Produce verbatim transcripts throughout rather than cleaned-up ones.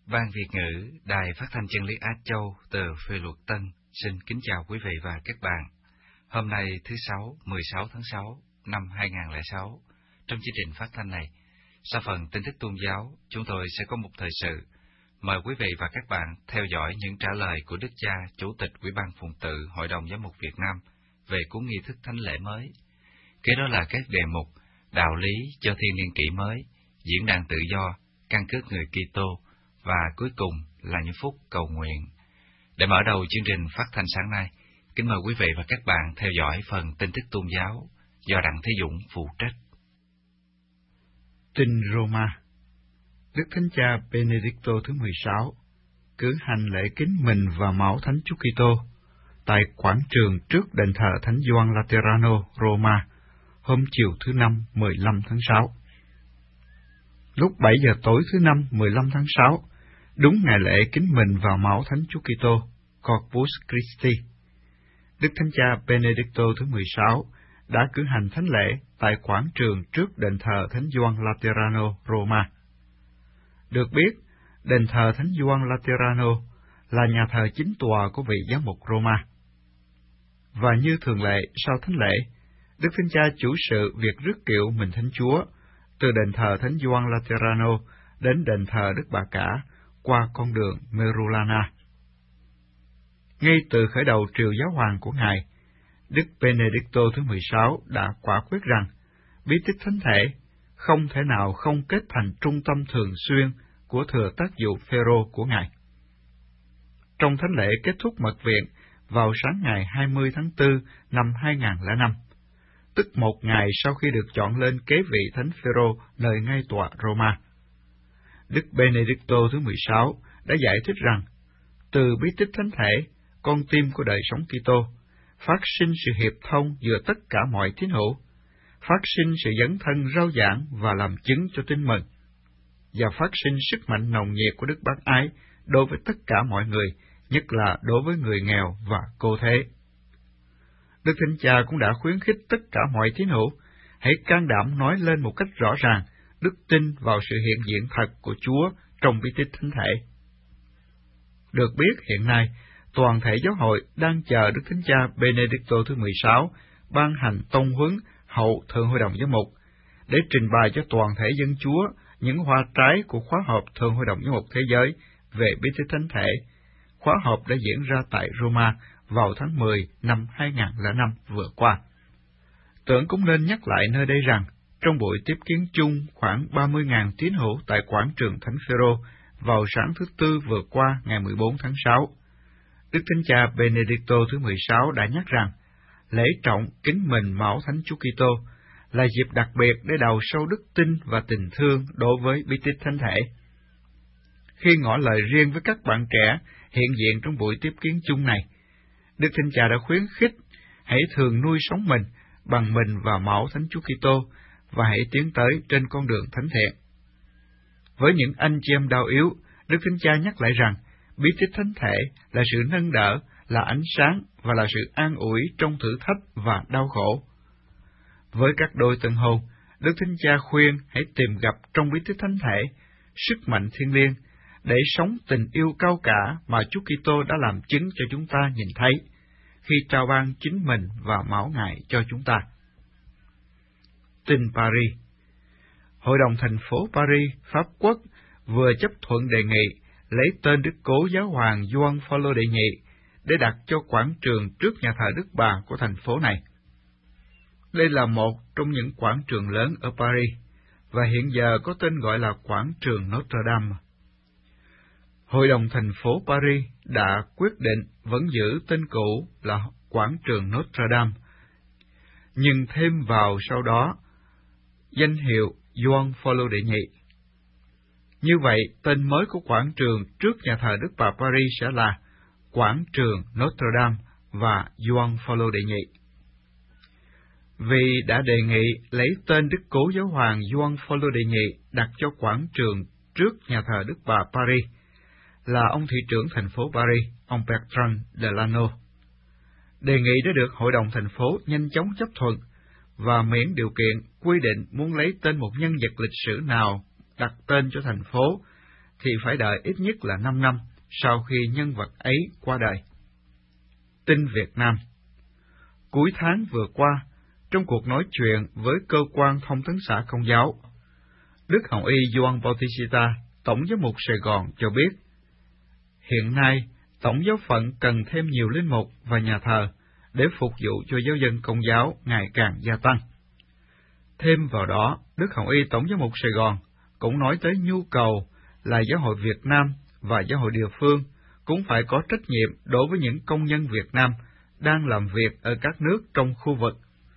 Ban Việt ngữ, Đài Phát thanh Chân lý Á Châu từ Phê Luật Tân xin kính chào quý vị và các bạn. Hôm nay thứ Sáu, mười sáu tháng sáu năm hai nghìn không trăm lẻ sáu, trong chương trình phát thanh này, sau phần tin tức tôn giáo, chúng tôi sẽ có một thời sự. Mời quý vị và các bạn theo dõi những trả lời của Đức Cha, Chủ tịch Ủy ban Phụng tự Hội đồng Giám mục Việt Nam về cuốn nghi thức thánh lễ mới. Kế đó là các đề mục đạo lý cho thiên niên kỷ mới, diễn đàn tự do, căn cước người Kitô, và cuối cùng là những phút cầu nguyện. Để mở đầu chương trình phát thanh sáng nay, kính mời quý vị và các bạn theo dõi phần tin tức tôn giáo do Đặng Thế Dũng phụ trách. Tin Roma. Đức Thánh Cha Benedicto thứ mười sáu cử hành lễ kính mình và máu Thánh Chúa Kitô tại quảng trường trước đền thờ Thánh Gioan Laterano, Roma, hôm chiều thứ Năm mười lăm tháng sáu. Lúc bảy giờ tối thứ Năm mười lăm tháng sáu, đúng ngày lễ kính mình vào máu Thánh Chúa Kitô, Corpus Christi, Đức Thánh Cha Benedicto thứ mười sáu đã cử hành thánh lễ tại quảng trường trước đền thờ Thánh Gioan Laterano, Roma. Được biết, đền thờ Thánh Gioan Laterano là nhà thờ chính tòa của vị giám mục Roma. Và như thường lệ sau thánh lễ, Đức Thánh Cha chủ sự việc rước kiệu mình Thánh Chúa từ đền thờ Thánh Gioan Laterano đến đền thờ Đức Bà Cả qua con đường Merulana. Ngay từ khởi đầu triều giáo hoàng của Ngài, Đức Benedicto thứ mười sáu đã quả quyết rằng bí tích thánh thể không thể nào không kết thành trung tâm thường xuyên của thừa tác vụ Phêrô của Ngài. Trong thánh lễ kết thúc mật viện vào sáng ngày hai mươi tháng tư năm hai nghìn không trăm lẻ năm, tức một ngày sau khi được chọn lên kế vị Thánh Phêrô nơi ngay tòa Roma, Đức Benedicto thứ mười sáu đã giải thích rằng, từ bí tích thánh thể, con tim của đời sống Kitô, phát sinh sự hiệp thông giữa tất cả mọi tín hữu, phát sinh sự dấn thân rao giảng và làm chứng cho tin mừng, và phát sinh sức mạnh nồng nhiệt của Đức Bác Ái đối với tất cả mọi người, nhất là đối với người nghèo và cô thế. Đức Thánh Cha cũng đã khuyến khích tất cả mọi tín hữu hãy can đảm nói lên một cách rõ ràng đức tin vào sự hiện diện thật của Chúa trong bí tích thánh thể. Được biết hiện nay, toàn thể giáo hội đang chờ Đức Thánh Cha Benedicto thứ mười sáu ban hành tông huấn hậu Thượng Hội đồng Giám mục để trình bày cho toàn thể dân Chúa những hoa trái của khóa họp Thượng Hội đồng Giám mục Thế giới về bí tích thánh thể. Khóa họp đã diễn ra tại Roma vào tháng mười năm hai nghìn không trăm lẻ năm vừa qua. Tưởng cũng nên nhắc lại nơi đây rằng, trong buổi tiếp kiến chung khoảng ba mươi nghìn tín hữu tại quảng trường Thánh Phêrô vào sáng thứ Tư vừa qua ngày mười bốn tháng sáu, Đức Thánh Cha Benedicto thứ mười sáu đã nhắc rằng, lễ trọng kính mình máu Thánh Chúa Kitô là dịp đặc biệt để đào sâu đức tin và tình thương đối với bí tích thánh thể. Khi ngỏ lời riêng với các bạn trẻ hiện diện trong buổi tiếp kiến chung này, Đức Thánh Cha đã khuyến khích hãy thường nuôi sống mình bằng mình và máu Thánh Chúa Kitô và hãy tiến tới trên con đường thánh thiện. Với những anh chị em đau yếu, Đức Thánh Cha nhắc lại rằng bí tích thánh thể là sự nâng đỡ, là ánh sáng và là sự an ủi trong thử thách và đau khổ. Với các đôi tân hôn, Đức Thánh Cha khuyên hãy tìm gặp trong bí tích thánh thể sức mạnh thiêng liêng để sống tình yêu cao cả mà Chúa Kitô đã làm chứng cho chúng ta nhìn thấy khi trao ban chính mình và máu Ngài cho chúng ta. Tin Paris. Hội đồng thành phố Paris, Pháp Quốc vừa chấp thuận đề nghị lấy tên Đức Cố Giáo hoàng Gioan Phaolô đệ nhị để đặt cho quảng trường trước nhà thờ Đức Bà của thành phố này. Đây là một trong những quảng trường lớn ở Paris, và hiện giờ có tên gọi là quảng trường Notre Dame. Hội đồng thành phố Paris đã quyết định vẫn giữ tên cũ là quảng trường Notre Dame, nhưng thêm vào sau đó danh hiệu Gioan Phaolô đệ nhị. Như vậy, tên mới của quảng trường trước nhà thờ Đức Bà Paris sẽ là quảng trường Notre Dame và Gioan Phaolô đệ nhị. Vì đã đề nghị lấy tên Đức Cố Giáo hoàng Gioan Phaolô đệ nhị đặt cho quảng trường trước nhà thờ Đức Bà Paris là ông thị trưởng thành phố Paris, ông Bertrand Delano. Đề nghị đã được Hội đồng thành phố nhanh chóng chấp thuận, và miễn điều kiện quy định muốn lấy tên một nhân vật lịch sử nào đặt tên cho thành phố, thì phải đợi ít nhất là năm năm sau khi nhân vật ấy qua đời. Tin Việt Nam. Cuối tháng vừa qua, trong cuộc nói chuyện với cơ quan thông tấn xã Công giáo, Đức Hồng Y Gioan Bautista, Tổng giám mục Sài Gòn cho biết, hiện nay Tổng giáo phận cần thêm nhiều linh mục và nhà thờ để phục vụ cho giáo dân Công giáo ngày càng gia tăng. Thêm vào đó, Đức Hồng Y Tổng giám mục Sài Gòn cũng nói tới nhu cầu là Giáo hội Việt Nam và Giáo hội địa phương cũng phải có trách nhiệm đối với những công nhân Việt Nam đang làm việc ở các nước trong khu vực.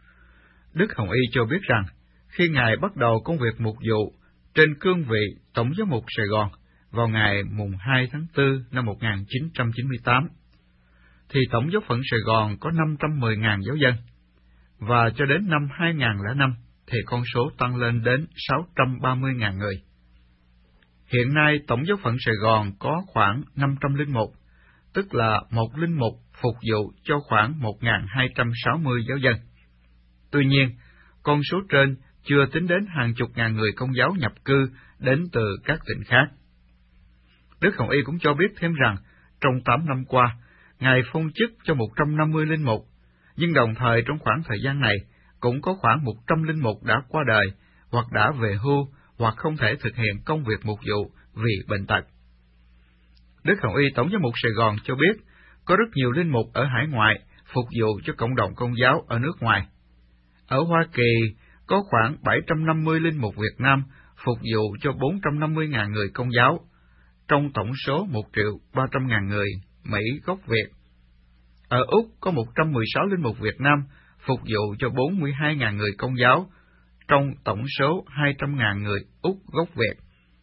Đức Hồng Y cho biết rằng, khi Ngài bắt đầu công việc mục vụ trên cương vị Tổng giám mục Sài Gòn vào ngày mùng hai tháng tư năm một nghìn chín trăm chín mươi tám, thì Tổng giáo phận Sài Gòn có năm trăm mười nghìn giáo dân, và cho đến năm hai nghìn lẻ năm thì con số tăng lên đến sáu trăm ba mươi nghìn người. Hiện nay Tổng giáo phận Sài Gòn có khoảng năm trăm linh mục, tức là một linh mục phục vụ cho khoảng một nghìn hai trăm sáu mươi giáo dân. Tuy nhiên, con số trên chưa tính đến hàng chục ngàn người Công giáo nhập cư đến từ các tỉnh khác. Đức Hồng Y cũng cho biết thêm rằng, trong tám năm qua, Ngài phong chức cho một trăm năm mươi linh mục, nhưng đồng thời trong khoảng thời gian này, cũng có khoảng một trăm linh mục đã qua đời, hoặc đã về hưu, hoặc không thể thực hiện công việc mục vụ vì bệnh tật. Đức Hồng Y Tổng giám mục Sài Gòn cho biết, có rất nhiều linh mục ở hải ngoại phục vụ cho cộng đồng Công giáo ở nước ngoài. Ở Hoa Kỳ, có khoảng bảy trăm năm mươi linh mục Việt Nam phục vụ cho bốn trăm năm mươi nghìn người Công giáo, trong tổng số một triệu ba trăm nghìn người Mỹ gốc Việt. Ở Úc có một trăm mười sáu linh mục Việt Nam phục vụ cho bốn mươi hai nghìn người Công giáo, trong tổng số hai trăm nghìn người Úc gốc Việt.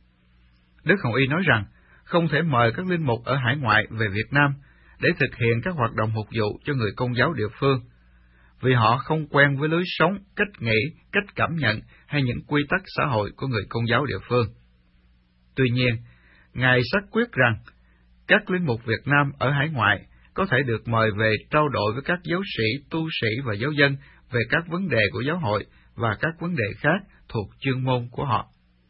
Đức Hồng Y nói rằng, không thể mời các linh mục ở hải ngoại về Việt Nam để thực hiện các hoạt động mục vụ cho người Công giáo địa phương, vì họ không quen với lối sống, cách nghĩ, cách cảm nhận hay những quy tắc xã hội của người Công giáo địa phương. Tuy nhiên, Ngài xác quyết rằng, các linh mục Việt Nam ở hải ngoại có thể được mời về trao đổi với các giáo sĩ, tu sĩ và giáo dân về các vấn đề của giáo hội và các vấn đề khác thuộc chuyên môn của họ.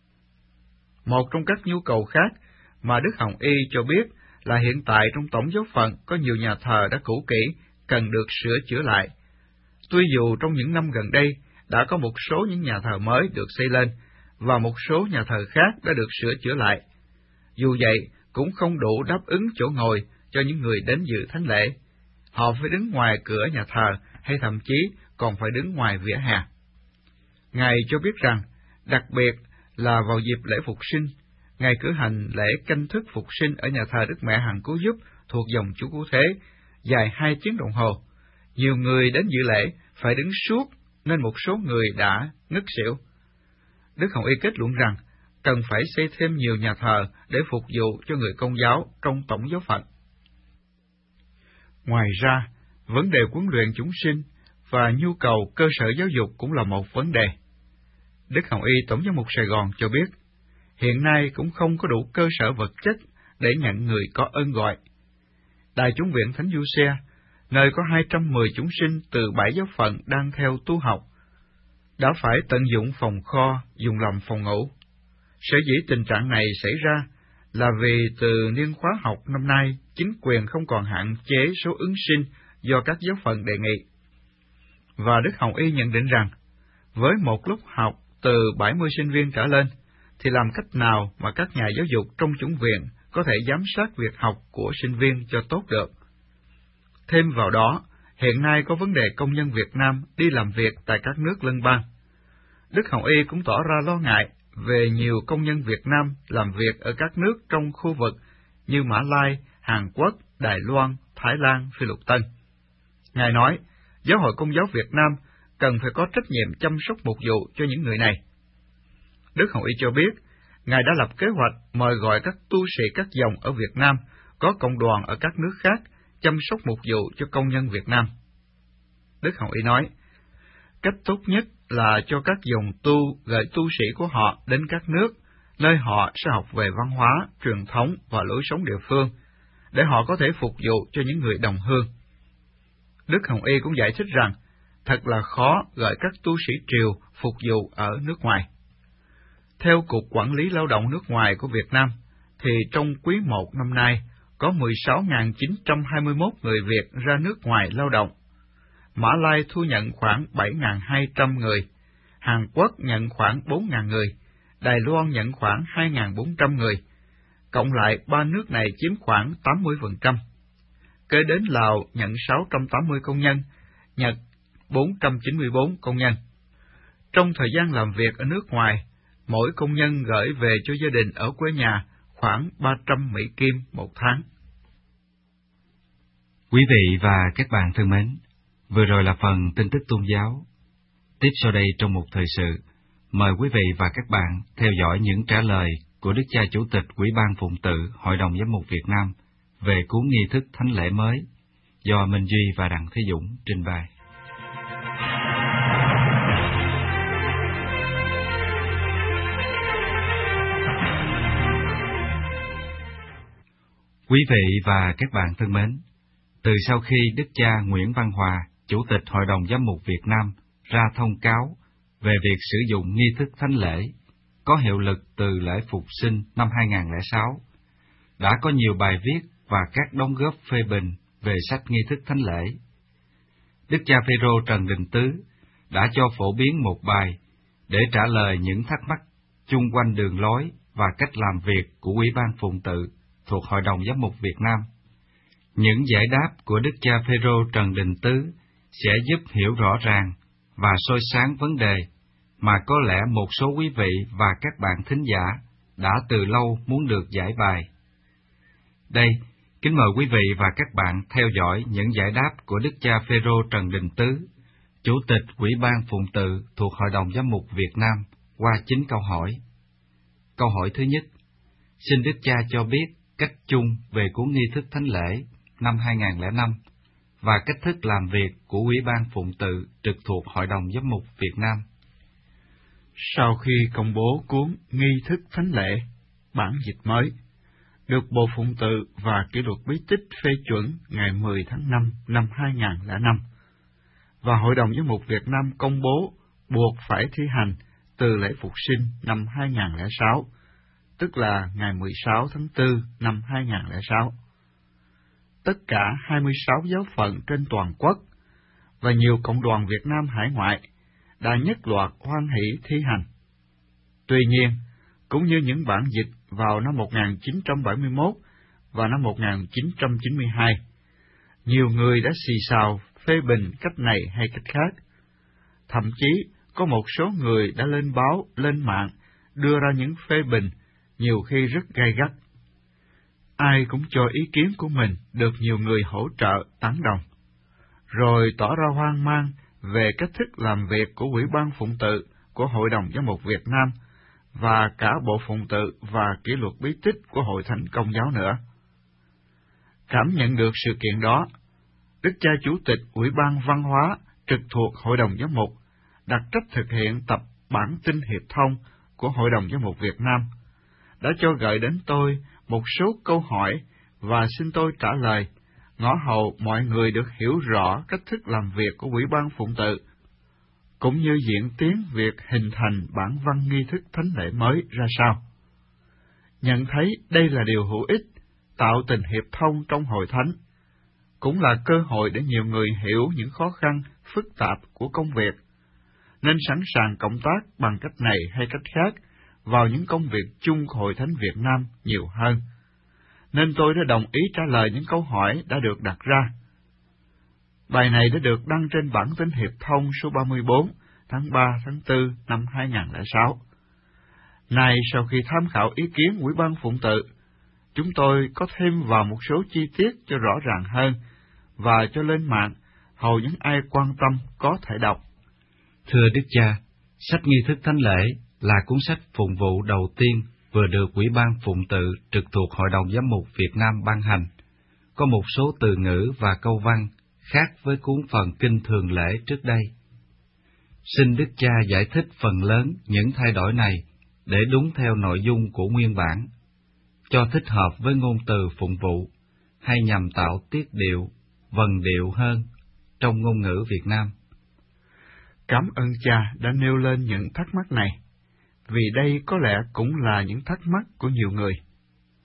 Một trong các nhu cầu khác mà Đức Hồng Y cho biết là hiện tại trong tổng giáo phận có nhiều nhà thờ đã cũ kỹ, cần được sửa chữa lại. Tuy dù trong những năm gần đây đã có một số những nhà thờ mới được xây lên, và một số nhà thờ khác đã được sửa chữa lại, dù vậy cũng không đủ đáp ứng chỗ ngồi cho những người đến dự thánh lễ. Họ phải đứng ngoài cửa nhà thờ, hay thậm chí còn phải đứng ngoài vỉa hè. Ngài cho biết rằng, đặc biệt là vào dịp lễ Phục sinh, Ngài cử hành lễ canh thức Phục sinh ở nhà thờ Đức Mẹ Hằng Cứu Giúp thuộc dòng Chúa Cứu Thế, dài hai tiếng đồng hồ. Nhiều người đến dự lễ phải đứng suốt, nên một số người đã ngất xỉu. Đức Hồng Y kết luận rằng, cần phải xây thêm nhiều nhà thờ để phục vụ cho người Công giáo trong tổng giáo phận. Ngoài ra, vấn đề huấn luyện chúng sinh và nhu cầu cơ sở giáo dục cũng là một vấn đề. Đức Hồng Y Tổng giám mục Sài Gòn cho biết, hiện nay cũng không có đủ cơ sở vật chất để nhận người có ơn gọi. Đài Chủng viện Thánh Giuse, nơi có hai trăm mười chúng sinh từ bảy giáo phận đang theo tu học, đã phải tận dụng phòng kho dùng làm phòng ngủ. Sở dĩ tình trạng này xảy ra là vì từ niên khóa học năm nay, chính quyền không còn hạn chế số ứng sinh do các giáo phận đề nghị. Và Đức Hồng Y nhận định rằng, với một lúc học từ bảy mươi sinh viên trở lên, thì làm cách nào mà các nhà giáo dục trong chủng viện có thể giám sát việc học của sinh viên cho tốt được? Thêm vào đó, hiện nay có vấn đề công nhân Việt Nam đi làm việc tại các nước lân bang. Đức Hồng Y cũng tỏ ra lo ngại về nhiều công nhân Việt Nam làm việc ở các nước trong khu vực như Mã Lai, Hàn Quốc, Đài Loan, Thái Lan, Phi Luật Tân. Ngài nói, Giáo hội Công giáo Việt Nam cần phải có trách nhiệm chăm sóc mục vụ cho những người này. Đức Hồng Y cho biết, Ngài đã lập kế hoạch mời gọi các tu sĩ các dòng ở Việt Nam có cộng đoàn ở các nước khác chăm sóc mục vụ cho công nhân Việt Nam. Đức Hồng Y nói, cách tốt nhất là cho các dòng tu gửi tu sĩ của họ đến các nước, nơi họ sẽ học về văn hóa, truyền thống và lối sống địa phương, để họ có thể phục vụ cho những người đồng hương. Đức Hồng Y cũng giải thích rằng, thật là khó gửi các tu sĩ triều phục vụ ở nước ngoài. Theo Cục Quản lý Lao động nước ngoài của Việt Nam, thì trong quý một năm nay có mười sáu nghìn chín trăm hai mươi mốt người Việt ra nước ngoài lao động. Mã Lai thu nhận khoảng bảy nghìn hai trăm người, Hàn Quốc nhận khoảng bốn nghìn người, Đài Loan nhận khoảng hai nghìn bốn trăm người. Cộng lại, ba nước này chiếm khoảng tám mươi phần trăm. Kế đến Lào nhận sáu trăm tám mươi công nhân, Nhật bốn trăm chín mươi bốn công nhân. Trong thời gian làm việc ở nước ngoài, mỗi công nhân gửi về cho gia đình ở quê nhà khoảng ba trăm Mỹ Kim một tháng. Quý vị và các bạn thân mến, vừa rồi là phần tin tức tôn giáo. Tiếp sau đây trong một thời sự, mời quý vị và các bạn theo dõi những trả lời của Đức cha Chủ tịch Ủy ban Phụng tự Hội đồng Giám mục Việt Nam về cuốn nghi thức thánh lễ mới do Minh Duy và Đặng Thế Dũng trình bày. Quý vị và các bạn thân mến, từ sau khi Đức cha Nguyễn Văn Hòa, Chủ tịch Hội đồng Giám mục Việt Nam, ra thông cáo về việc sử dụng nghi thức thánh lễ, có hiệu lực từ lễ Phục sinh năm hai nghìn không trăm lẻ sáu, đã có nhiều bài viết và các đóng góp phê bình về sách nghi thức thánh lễ. Đức cha Phêrô Trần Đình Tứ đã cho phổ biến một bài để trả lời những thắc mắc chung quanh đường lối và cách làm việc của Ủy ban Phụng tự thuộc Hội đồng Giám mục Việt Nam. Những giải đáp của Đức cha Phêrô Trần Đình Tứ sẽ giúp hiểu rõ ràng và soi sáng vấn đề mà có lẽ một số quý vị và các bạn thính giả đã từ lâu muốn được giải bài. Đây, kính mời quý vị và các bạn theo dõi những giải đáp của Đức cha Phêrô Trần Đình Tứ, Chủ tịch Ủy ban Phụng tự thuộc Hội đồng Giám mục Việt Nam, qua chín câu hỏi. Câu hỏi thứ nhất, xin Đức cha cho biết cách chung về cuốn nghi thức thánh lễ năm hai nghìn không trăm lẻ năm và cách thức làm việc của Ủy ban Phụng tự trực thuộc Hội đồng Giám mục Việt Nam. Sau khi công bố cuốn nghi thức thánh lễ, bản dịch mới, được Bộ Phụng tự và Kỷ luật bí tích phê chuẩn ngày mười tháng năm năm hai nghìn không trăm lẻ năm, và Hội đồng Giám mục Việt Nam công bố buộc phải thi hành từ lễ Phục sinh năm hai nghìn không trăm lẻ sáu, tức là ngày mười sáu tháng tư năm hai nghìn không trăm lẻ sáu. Tất cả hai mươi sáu giáo phận trên toàn quốc và nhiều cộng đoàn Việt Nam hải ngoại đã nhất loạt hoan hỷ thi hành. Tuy nhiên, cũng như những bản dịch vào năm một nghìn chín trăm bảy mươi mốt và năm một nghìn chín trăm chín mươi hai, nhiều người đã xì xào phê bình cách này hay cách khác. Thậm chí, có một số người đã lên báo, lên mạng, đưa ra những phê bình, nhiều khi rất gay gắt. Ai cũng cho ý kiến của mình được nhiều người hỗ trợ, tán đồng, rồi tỏ ra hoang mang về cách thức làm việc của Ủy ban Phụng tự của Hội đồng Giám mục Việt Nam và cả Bộ Phụng tự và Kỷ luật bí tích của Hội Thánh Công giáo nữa. Cảm nhận được sự kiện đó, Đức cha Chủ tịch Ủy ban Văn hóa trực thuộc Hội đồng Giám mục đặt trách thực hiện tập bản tin hiệp thông của Hội đồng Giám mục Việt Nam, đã cho gửi đến tôi một số câu hỏi và xin tôi trả lời, ngõ hầu mọi người được hiểu rõ cách thức làm việc của Ủy ban Phụng tự, cũng như diễn tiến việc hình thành bản văn nghi thức thánh lễ mới ra sao. Nhận thấy đây là điều hữu ích, tạo tình hiệp thông trong hội thánh, cũng là cơ hội để nhiều người hiểu những khó khăn, phức tạp của công việc, nên sẵn sàng cộng tác bằng cách này hay cách khác vào những công việc chung của Hội Thánh Việt Nam nhiều hơn. Nên tôi đã đồng ý trả lời những câu hỏi đã được đặt ra. Bài này đã được đăng trên bản tin hiệp thông số ba mươi bốn tháng ba tháng tư năm hai nghìn không trăm lẻ sáu. Này, sau khi tham khảo ý kiến Ủy ban Phụng tự, chúng tôi có thêm vào một số chi tiết cho rõ ràng hơn và cho lên mạng, hầu những ai quan tâm có thể đọc. Thưa Đức cha, sách nghi thức thánh lễ là cuốn sách phụng vụ đầu tiên vừa được Ủy ban Phụng tự trực thuộc Hội đồng Giám mục Việt Nam ban hành. Có một số từ ngữ và câu văn khác với cuốn phần kinh thường lễ trước đây. Xin Đức cha giải thích phần lớn những thay đổi này để đúng theo nội dung của nguyên bản, cho thích hợp với ngôn từ phụng vụ, hay nhằm tạo tiết điệu, vần điệu hơn trong ngôn ngữ Việt Nam. Cảm ơn cha đã nêu lên những thắc mắc này, vì đây có lẽ cũng là những thắc mắc của nhiều người.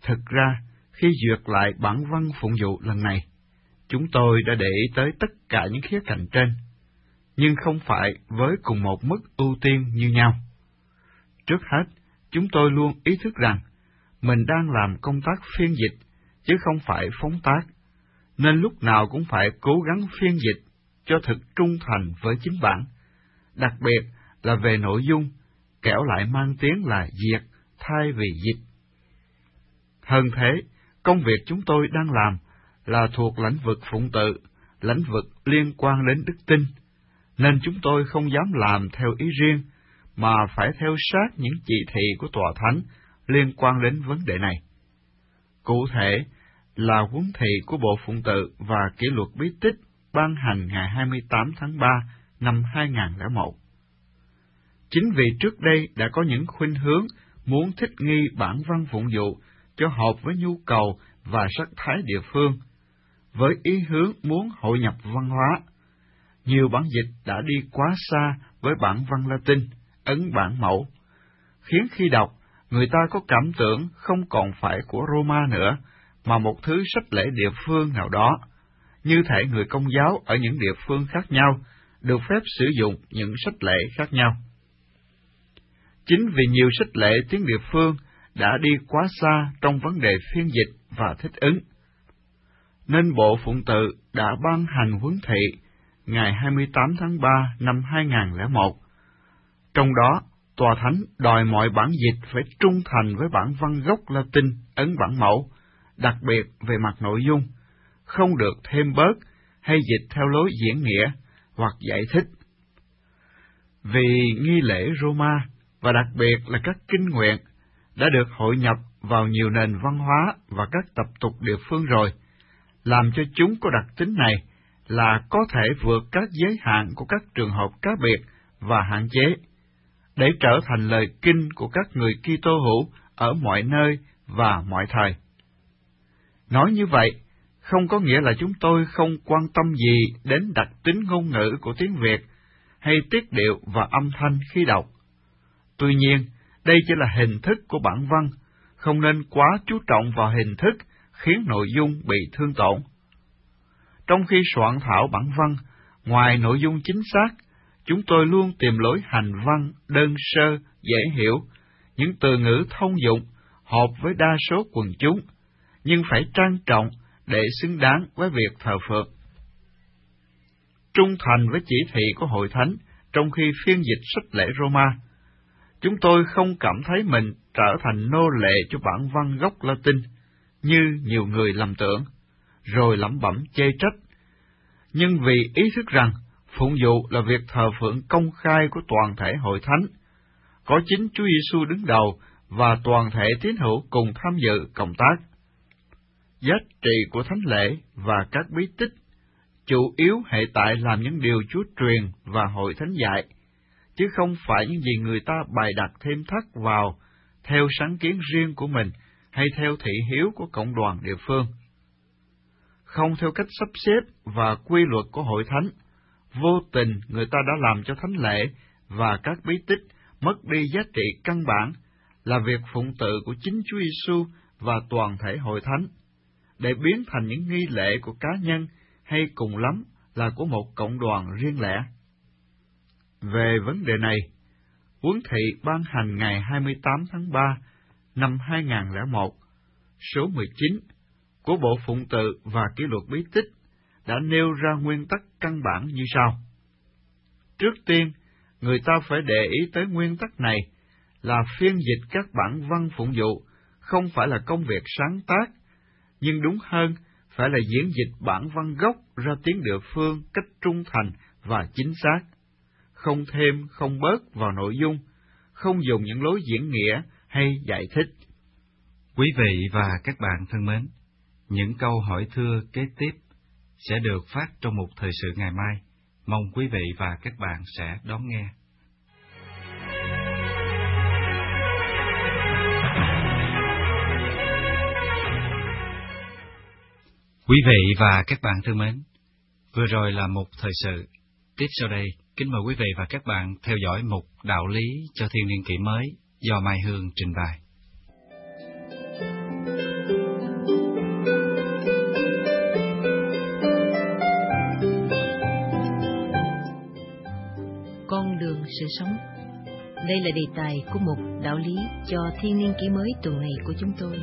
Thực ra, khi duyệt lại bản văn phụng vụ lần này, chúng tôi đã để ý tới tất cả những khía cạnh trên, nhưng không phải với cùng một mức ưu tiên như nhau. Trước hết, chúng tôi luôn ý thức rằng mình đang làm công tác phiên dịch, chứ không phải phóng tác, nên lúc nào cũng phải cố gắng phiên dịch cho thực trung thành với chính bản, đặc biệt là về nội dung, kẻo lại mang tiếng là diệt thay vì dịch. Hơn thế, công việc chúng tôi đang làm là thuộc lĩnh vực phụng tự, lĩnh vực liên quan đến đức tin, nên chúng tôi không dám làm theo ý riêng, mà phải theo sát những chỉ thị của Tòa Thánh liên quan đến vấn đề này. Cụ thể là huấn thị của Bộ Phụng tự và Kỷ luật bí tích ban hành ngày hai mươi tám tháng ba năm hai nghìn lẻ một. Chính vì trước đây đã có những khuynh hướng muốn thích nghi bản văn phụng vụ cho hợp với nhu cầu và sắc thái địa phương, với ý hướng muốn hội nhập văn hóa, nhiều bản dịch đã đi quá xa với bản văn Latin, ấn bản mẫu, khiến khi đọc, người ta có cảm tưởng không còn phải của Roma nữa, mà một thứ sách lễ địa phương nào đó, như thể người Công giáo ở những địa phương khác nhau được phép sử dụng những sách lễ khác nhau. Chính vì nhiều sách lễ tiếng địa phương đã đi quá xa trong vấn đề phiên dịch và thích ứng, nên Bộ Phụng tự đã ban hành huấn thị ngày hai mươi tám tháng ba năm hai nghìn lẻ một. Trong đó, Tòa Thánh đòi mọi bản dịch phải trung thành với bản văn gốc Latin, ấn bản mẫu, đặc biệt về mặt nội dung, không được thêm bớt hay dịch theo lối diễn nghĩa hoặc giải thích. Vì nghi lễ Roma, và đặc biệt là các kinh nguyện, đã được hội nhập vào nhiều nền văn hóa và các tập tục địa phương rồi, làm cho chúng có đặc tính này là có thể vượt các giới hạn của các trường hợp cá biệt và hạn chế, để trở thành lời kinh của các người Kitô hữu ở mọi nơi và mọi thời. Nói như vậy, không có nghĩa là chúng tôi không quan tâm gì đến đặc tính ngôn ngữ của tiếng Việt, hay tiết điệu và âm thanh khi đọc. Tuy nhiên, đây chỉ là hình thức của bản văn, không nên quá chú trọng vào hình thức khiến nội dung bị thương tổn. Trong khi soạn thảo bản văn, ngoài nội dung chính xác, chúng tôi luôn tìm lối hành văn đơn sơ, dễ hiểu, những từ ngữ thông dụng, hợp với đa số quần chúng, nhưng phải trang trọng để xứng đáng với việc thờ phượng. Trung thành với chỉ thị của Hội Thánh trong khi phiên dịch sách lễ Roma, chúng tôi không cảm thấy mình trở thành nô lệ cho bản văn gốc Latin, như nhiều người lầm tưởng, rồi lẩm bẩm chê trách. Nhưng vì ý thức rằng phụng vụ là việc thờ phượng công khai của toàn thể Hội Thánh, có chính Chúa Giêsu đứng đầu và toàn thể tín hữu cùng tham dự cộng tác. Giá trị của thánh lễ và các bí tích chủ yếu hệ tại làm những điều Chúa truyền và Hội Thánh dạy, chứ không phải những gì người ta bày đặt thêm thắt vào theo sáng kiến riêng của mình hay theo thị hiếu của cộng đoàn địa phương. Không theo cách sắp xếp và quy luật của Hội Thánh, vô tình người ta đã làm cho thánh lễ và các bí tích mất đi giá trị căn bản là việc phụng tự của chính Chúa Giêsu và toàn thể Hội Thánh, để biến thành những nghi lễ của cá nhân hay cùng lắm là của một cộng đoàn riêng lẻ. Về vấn đề này, huấn thị ban hành ngày hai mươi tám tháng ba năm hai nghìn lẻ một, số mười chín của Bộ Phụng tự và Kỷ luật bí tích đã nêu ra nguyên tắc căn bản như sau. Trước tiên, người ta phải để ý tới nguyên tắc này là phiên dịch các bản văn phụng vụ không phải là công việc sáng tác, nhưng đúng hơn phải là diễn dịch bản văn gốc ra tiếng địa phương cách trung thành và chính xác, không thêm không bớt vào nội dung, không dùng những lối diễn nghĩa hay giải thích. Quý vị và các bạn thân mến, những câu hỏi thưa kế tiếp sẽ được phát trong một thời sự ngày mai. Mong quý vị và các bạn sẽ đón nghe. Quý vị và các bạn thân mến, vừa rồi là một thời sự. Tiếp sau đây, kính mời quý vị và các bạn theo dõi mục Đạo lý cho thiên niên kỷ mới do Mai Hương trình bày. sự sống. Đây là đề tài của một đạo lý cho Thiên Niên Kỷ Mới tuần này của chúng tôi.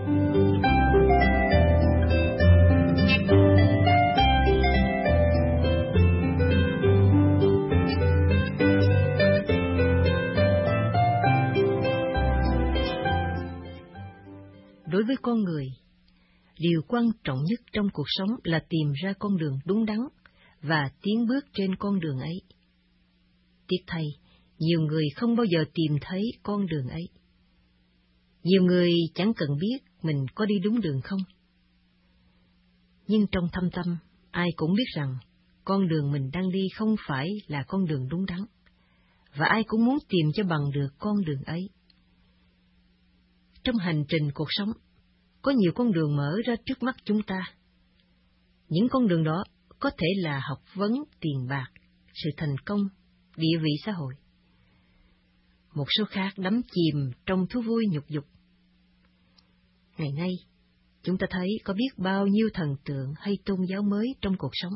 Đối với con người, điều quan trọng nhất trong cuộc sống là tìm ra con đường đúng đắn và tiến bước trên con đường ấy. Tiếc thay, nhiều người không bao giờ tìm thấy con đường ấy. Nhiều người chẳng cần biết mình có đi đúng đường không. Nhưng trong thâm tâm, ai cũng biết rằng con đường mình đang đi không phải là con đường đúng đắn, và ai cũng muốn tìm cho bằng được con đường ấy. Trong hành trình cuộc sống, có nhiều con đường mở ra trước mắt chúng ta. Những con đường đó có thể là học vấn, tiền bạc, sự thành công, địa vị xã hội. Một số khác đắm chìm trong thú vui nhục dục. Ngày nay, chúng ta thấy có biết bao nhiêu thần tượng hay tôn giáo mới trong cuộc sống.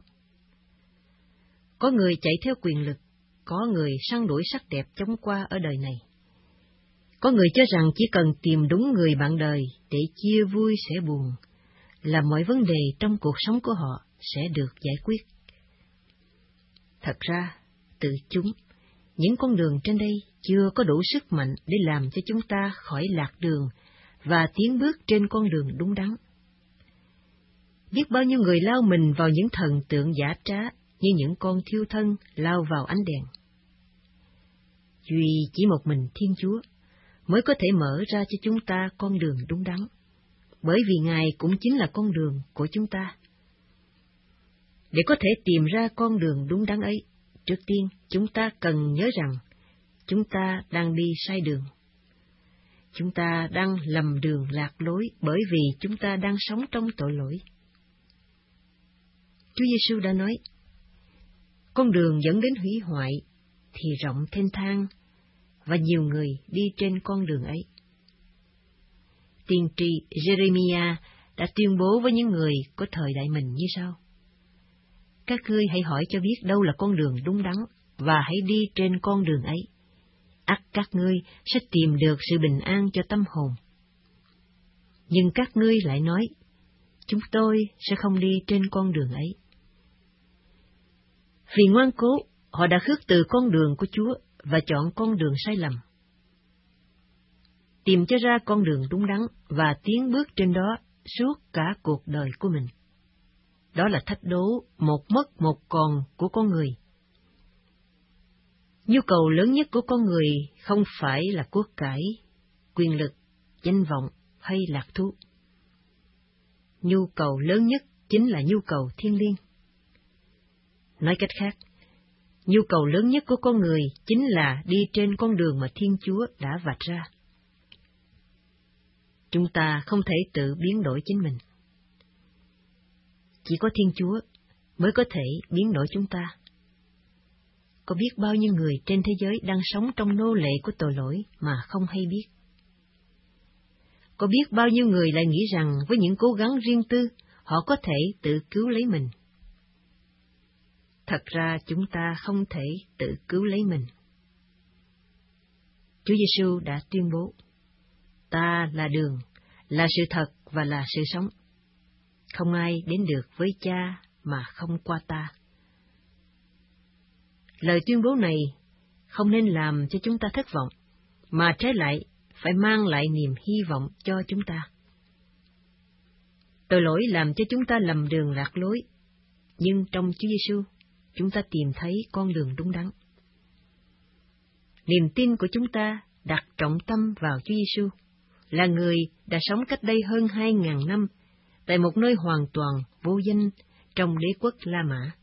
Có người chạy theo quyền lực, có người săn đuổi sắc đẹp chóng qua ở đời này. Có người cho rằng chỉ cần tìm đúng người bạn đời để chia vui sẻ buồn, là mọi vấn đề trong cuộc sống của họ sẽ được giải quyết. Thật ra, tự chúng, những con đường trên đây chưa có đủ sức mạnh để làm cho chúng ta khỏi lạc đường và tiến bước trên con đường đúng đắn. Biết bao nhiêu người lao mình vào những thần tượng giả trá như những con thiêu thân lao vào ánh đèn. Duy chỉ một mình Thiên Chúa mới có thể mở ra cho chúng ta con đường đúng đắn, bởi vì Ngài cũng chính là con đường của chúng ta. Để có thể tìm ra con đường đúng đắn ấy, trước tiên chúng ta cần nhớ rằng chúng ta đang đi sai đường. Chúng ta đang lầm đường lạc lối bởi vì chúng ta đang sống trong tội lỗi. Chúa Giêsu đã nói, con đường dẫn đến hủy hoại thì rộng thênh thang, và nhiều người đi trên con đường ấy. Tiên tri Jeremiah đã tuyên bố với những người của thời đại mình như sau: các ngươi hãy hỏi cho biết đâu là con đường đúng đắn, và hãy đi trên con đường ấy. Ắt các ngươi sẽ tìm được sự bình an cho tâm hồn. Nhưng các ngươi lại nói, chúng tôi sẽ không đi trên con đường ấy. Vì ngoan cố, họ đã khước từ con đường của Chúa và chọn con đường sai lầm. Tìm cho ra con đường đúng đắn và tiến bước trên đó suốt cả cuộc đời của mình. Đó là thách đố một mất một còn của con người. Nhu cầu lớn nhất của con người không phải là quốc cải, quyền lực, danh vọng hay lạc thú. Nhu cầu lớn nhất chính là nhu cầu thiêng liêng. Nói cách khác, nhu cầu lớn nhất của con người chính là đi trên con đường mà Thiên Chúa đã vạch ra. Chúng ta không thể tự biến đổi chính mình. Chỉ có Thiên Chúa mới có thể biến đổi chúng ta. Có biết bao nhiêu người trên thế giới đang sống trong nô lệ của tội lỗi mà không hay biết. Có biết bao nhiêu người lại nghĩ rằng với những cố gắng riêng tư, họ có thể tự cứu lấy mình. Thật ra chúng ta không thể tự cứu lấy mình. Chúa Giêsu đã tuyên bố, ta là đường, là sự thật và là sự sống. Không ai đến được với Cha mà không qua ta. Lời tuyên bố này không nên làm cho chúng ta thất vọng, mà trái lại phải mang lại niềm hy vọng cho chúng ta. Tội lỗi làm cho chúng ta lầm đường lạc lối, nhưng trong Chúa Giêsu, chúng ta tìm thấy con đường đúng đắn. Niềm tin của chúng ta đặt trọng tâm vào Chúa Giêsu, là người đã sống cách đây hơn hai ngàn năm tại một nơi hoàn toàn vô danh trong đế quốc La Mã.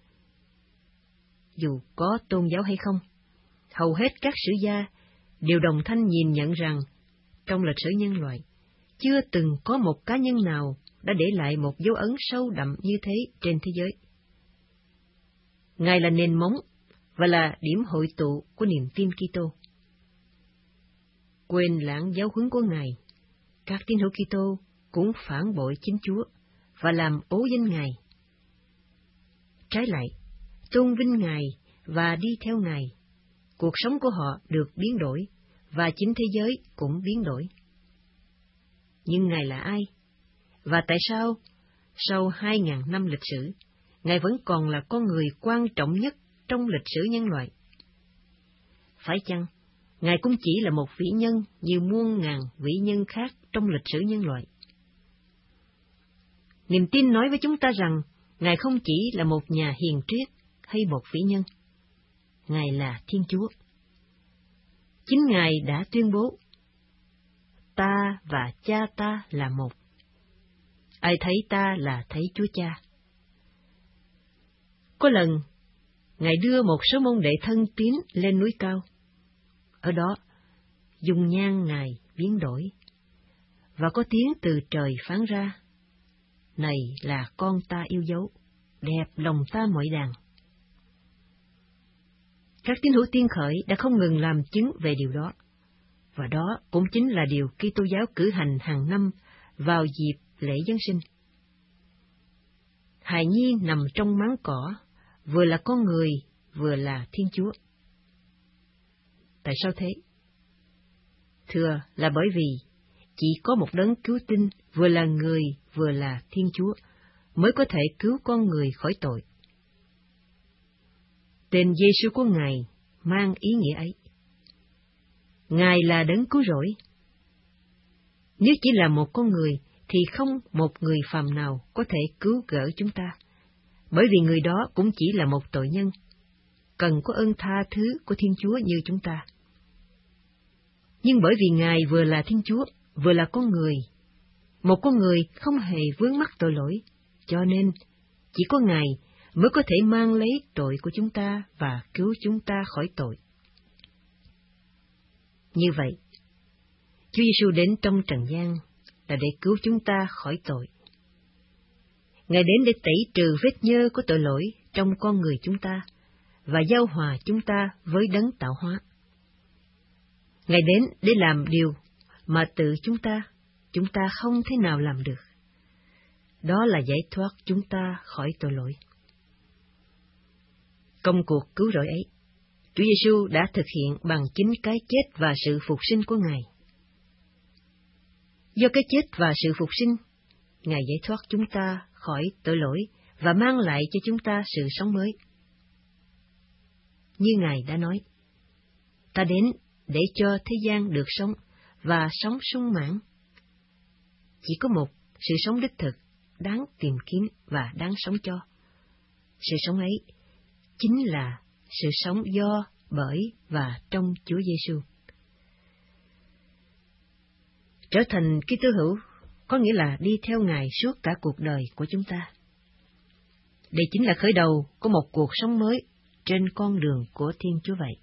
Dù có tôn giáo hay không, hầu hết các sử gia đều đồng thanh nhìn nhận rằng trong lịch sử nhân loại, chưa từng có một cá nhân nào đã để lại một dấu ấn sâu đậm như thế trên thế giới. Ngài là nền móng và là điểm hội tụ của niềm tin Kitô. Quên lãng giáo huấn của Ngài, các tín hữu Kitô cũng phản bội chính Chúa và làm ố danh Ngài. Trái lại, tôn vinh Ngài và đi theo Ngài cuộc sống của họ được biến đổi, và chính thế giới cũng biến đổi. Nhưng Ngài là ai? Và tại sao, sau hai ngàn năm lịch sử, Ngài vẫn còn là con người quan trọng nhất trong lịch sử nhân loại? Phải chăng, Ngài cũng chỉ là một vĩ nhân như muôn ngàn vĩ nhân khác trong lịch sử nhân loại? Niềm tin nói với chúng ta rằng, Ngài không chỉ là một nhà hiền triết hay một vĩ nhân. Ngài là Thiên Chúa. Chính Ngài đã tuyên bố, ta và Cha ta là một. Ai thấy ta là thấy Chúa Cha. Có lần, Ngài đưa một số môn đệ thân tín lên núi cao. Ở đó, dung nhan Ngài biến đổi, và có tiếng từ trời phán ra, này là con ta yêu dấu, đẹp lòng ta mọi đàn. Các tín hữu tiên khởi đã không ngừng làm chứng về điều đó, và đó cũng chính là điều Kitô giáo cử hành hàng năm vào dịp lễ Giáng sinh. Hài nhi nằm trong máng cỏ, vừa là con người, vừa là Thiên Chúa. Tại sao thế? Thưa là bởi vì chỉ có một đấng cứu tinh, vừa là người, vừa là Thiên Chúa, mới có thể cứu con người khỏi tội. Tên Giê-xu của Ngài mang ý nghĩa ấy. Ngài là đấng cứu rỗi. Nếu chỉ là một con người, thì không một người phàm nào có thể cứu gỡ chúng ta, bởi vì người đó cũng chỉ là một tội nhân, cần có ơn tha thứ của Thiên Chúa như chúng ta. Nhưng bởi vì Ngài vừa là Thiên Chúa, vừa là con người, một con người không hề vướng mắc tội lỗi, cho nên chỉ có Ngài mới có thể mang lấy tội của chúng ta và cứu chúng ta khỏi tội. Như vậy, Chúa Giêsu đến trong trần gian là để cứu chúng ta khỏi tội. Ngài đến để tẩy trừ vết nhơ của tội lỗi trong con người chúng ta và giao hòa chúng ta với đấng tạo hóa. Ngài đến để làm điều mà tự chúng ta, chúng ta không thể nào làm được. Đó là giải thoát chúng ta khỏi tội lỗi. Công cuộc cứu rỗi ấy, Chúa Giêsu đã thực hiện bằng chính cái chết và sự phục sinh của Ngài. Do cái chết và sự phục sinh, Ngài giải thoát chúng ta khỏi tội lỗi và mang lại cho chúng ta sự sống mới. Như Ngài đã nói, ta đến để cho thế gian được sống và sống sung mãn. Chỉ có một sự sống đích thực, đáng tìm kiếm và đáng sống cho. Sự sống ấy chính là sự sống do, bởi và trong Chúa Giêsu. Trở thành Kitô hữu có nghĩa là đi theo Ngài suốt cả cuộc đời của chúng ta. Đây chính là khởi đầu của một cuộc sống mới trên con đường của Thiên Chúa vậy.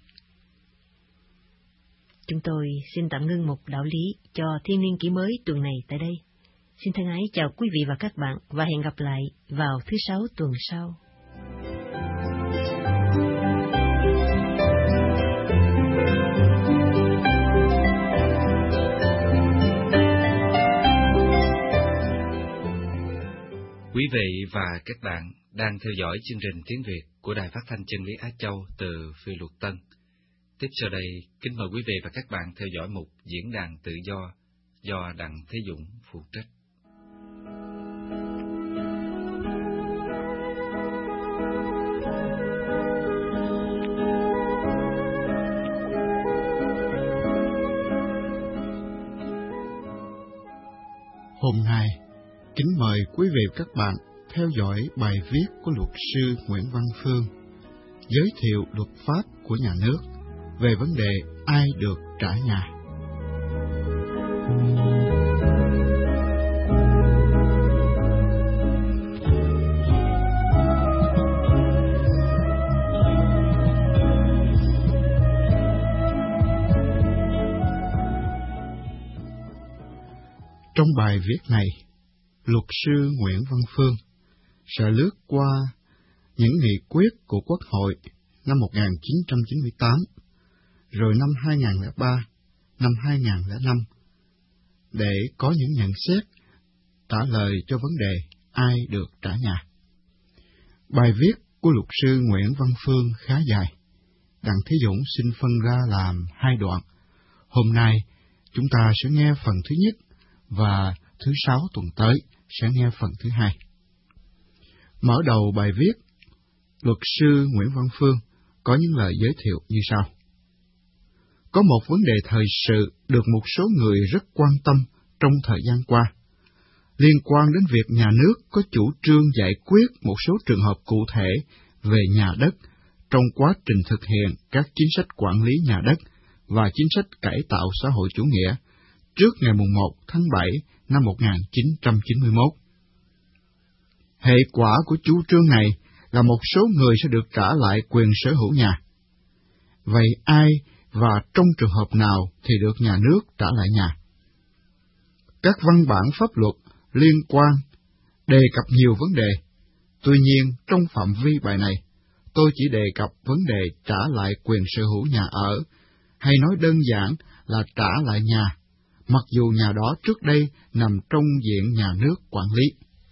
Chúng tôi xin tạm ngưng một đạo lý cho Thiên niên kỷ mới tuần này tại đây. Xin thân ái chào quý vị và các bạn và hẹn gặp lại vào thứ Sáu tuần sau. Quý vị và các bạn đang theo dõi chương trình tiếng Việt của Đài Phát thanh Chân lý Á Châu từ Phi Luật Tân. Tiếp sau đây, kính mời quý vị và các bạn theo dõi mục Diễn đàn Tự do do Đặng Thế Dũng phụ trách. Hôm nay, kính mời quý vị và các bạn theo dõi bài viết của luật sư Nguyễn Văn Phương, giới thiệu luật pháp của nhà nước về vấn đề ai được trả nhà. Trong bài viết này, luật sư Nguyễn Văn Phương sẽ lướt qua những nghị quyết của Quốc hội năm một nghìn chín trăm chín mươi tám, rồi năm hai nghìn không trăm lẻ ba, năm hai nghìn không trăm lẻ năm, để có những nhận xét trả lời cho vấn đề ai được trả nhà. Bài viết của luật sư Nguyễn Văn Phương khá dài, Đặng Thế Dũng xin phân ra làm hai đoạn. Hôm nay, chúng ta sẽ nghe phần thứ nhất, và thứ sáu tuần tới sẽ nghe phần thứ hai. Mở đầu bài viết, luật sư Nguyễn Văn Phương có những lời giới thiệu như sau. Có một vấn đề thời sự được một số người rất quan tâm trong thời gian qua, liên quan đến việc nhà nước có chủ trương giải quyết một số trường hợp cụ thể về nhà đất trong quá trình thực hiện các chính sách quản lý nhà đất và chính sách cải tạo xã hội chủ nghĩa trước ngày một tháng bảy năm một nghìn chín trăm chín mươi mốt. Hệ quả của chủ trương này là một số người sẽ được trả lại quyền sở hữu nhà. Vậy ai và trong trường hợp nào thì được nhà nước trả lại nhà? Các văn bản pháp luật liên quan đề cập nhiều vấn đề. Tuy nhiên, trong phạm vi bài này, tôi chỉ đề cập vấn đề trả lại quyền sở hữu nhà ở, hay nói đơn giản là trả lại nhà, mặc dù nhà đó trước đây nằm trong diện nhà nước quản lý.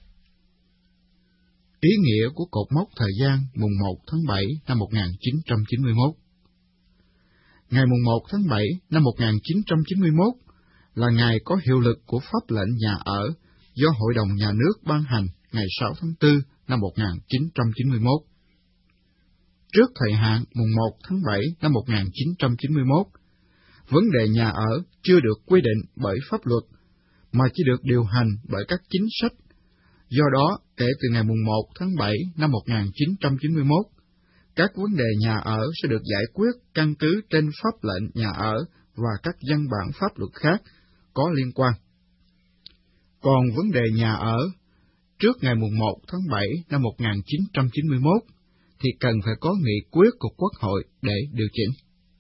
Ý nghĩa của cột mốc thời gian mùng một tháng bảy năm một nghìn chín trăm chín mươi mốt. Ngày mùng một tháng bảy năm một nghìn chín trăm chín mươi mốt là ngày có hiệu lực của pháp lệnh nhà ở do Hội đồng Nhà nước ban hành ngày sáu tháng tư năm một nghìn chín trăm chín mươi mốt. Trước thời hạn mùng một tháng bảy năm một nghìn chín trăm chín mươi mốt, vấn đề nhà ở chưa được quy định bởi pháp luật, mà chỉ được điều hành bởi các chính sách. Do đó, kể từ ngày mùng một tháng bảy năm một nghìn chín trăm chín mươi mốt, các vấn đề nhà ở sẽ được giải quyết căn cứ trên pháp lệnh nhà ở và các văn bản pháp luật khác có liên quan. Còn vấn đề nhà ở trước ngày mùng một tháng bảy năm một nghìn chín trăm chín mươi mốt thì cần phải có nghị quyết của Quốc hội để điều chỉnh.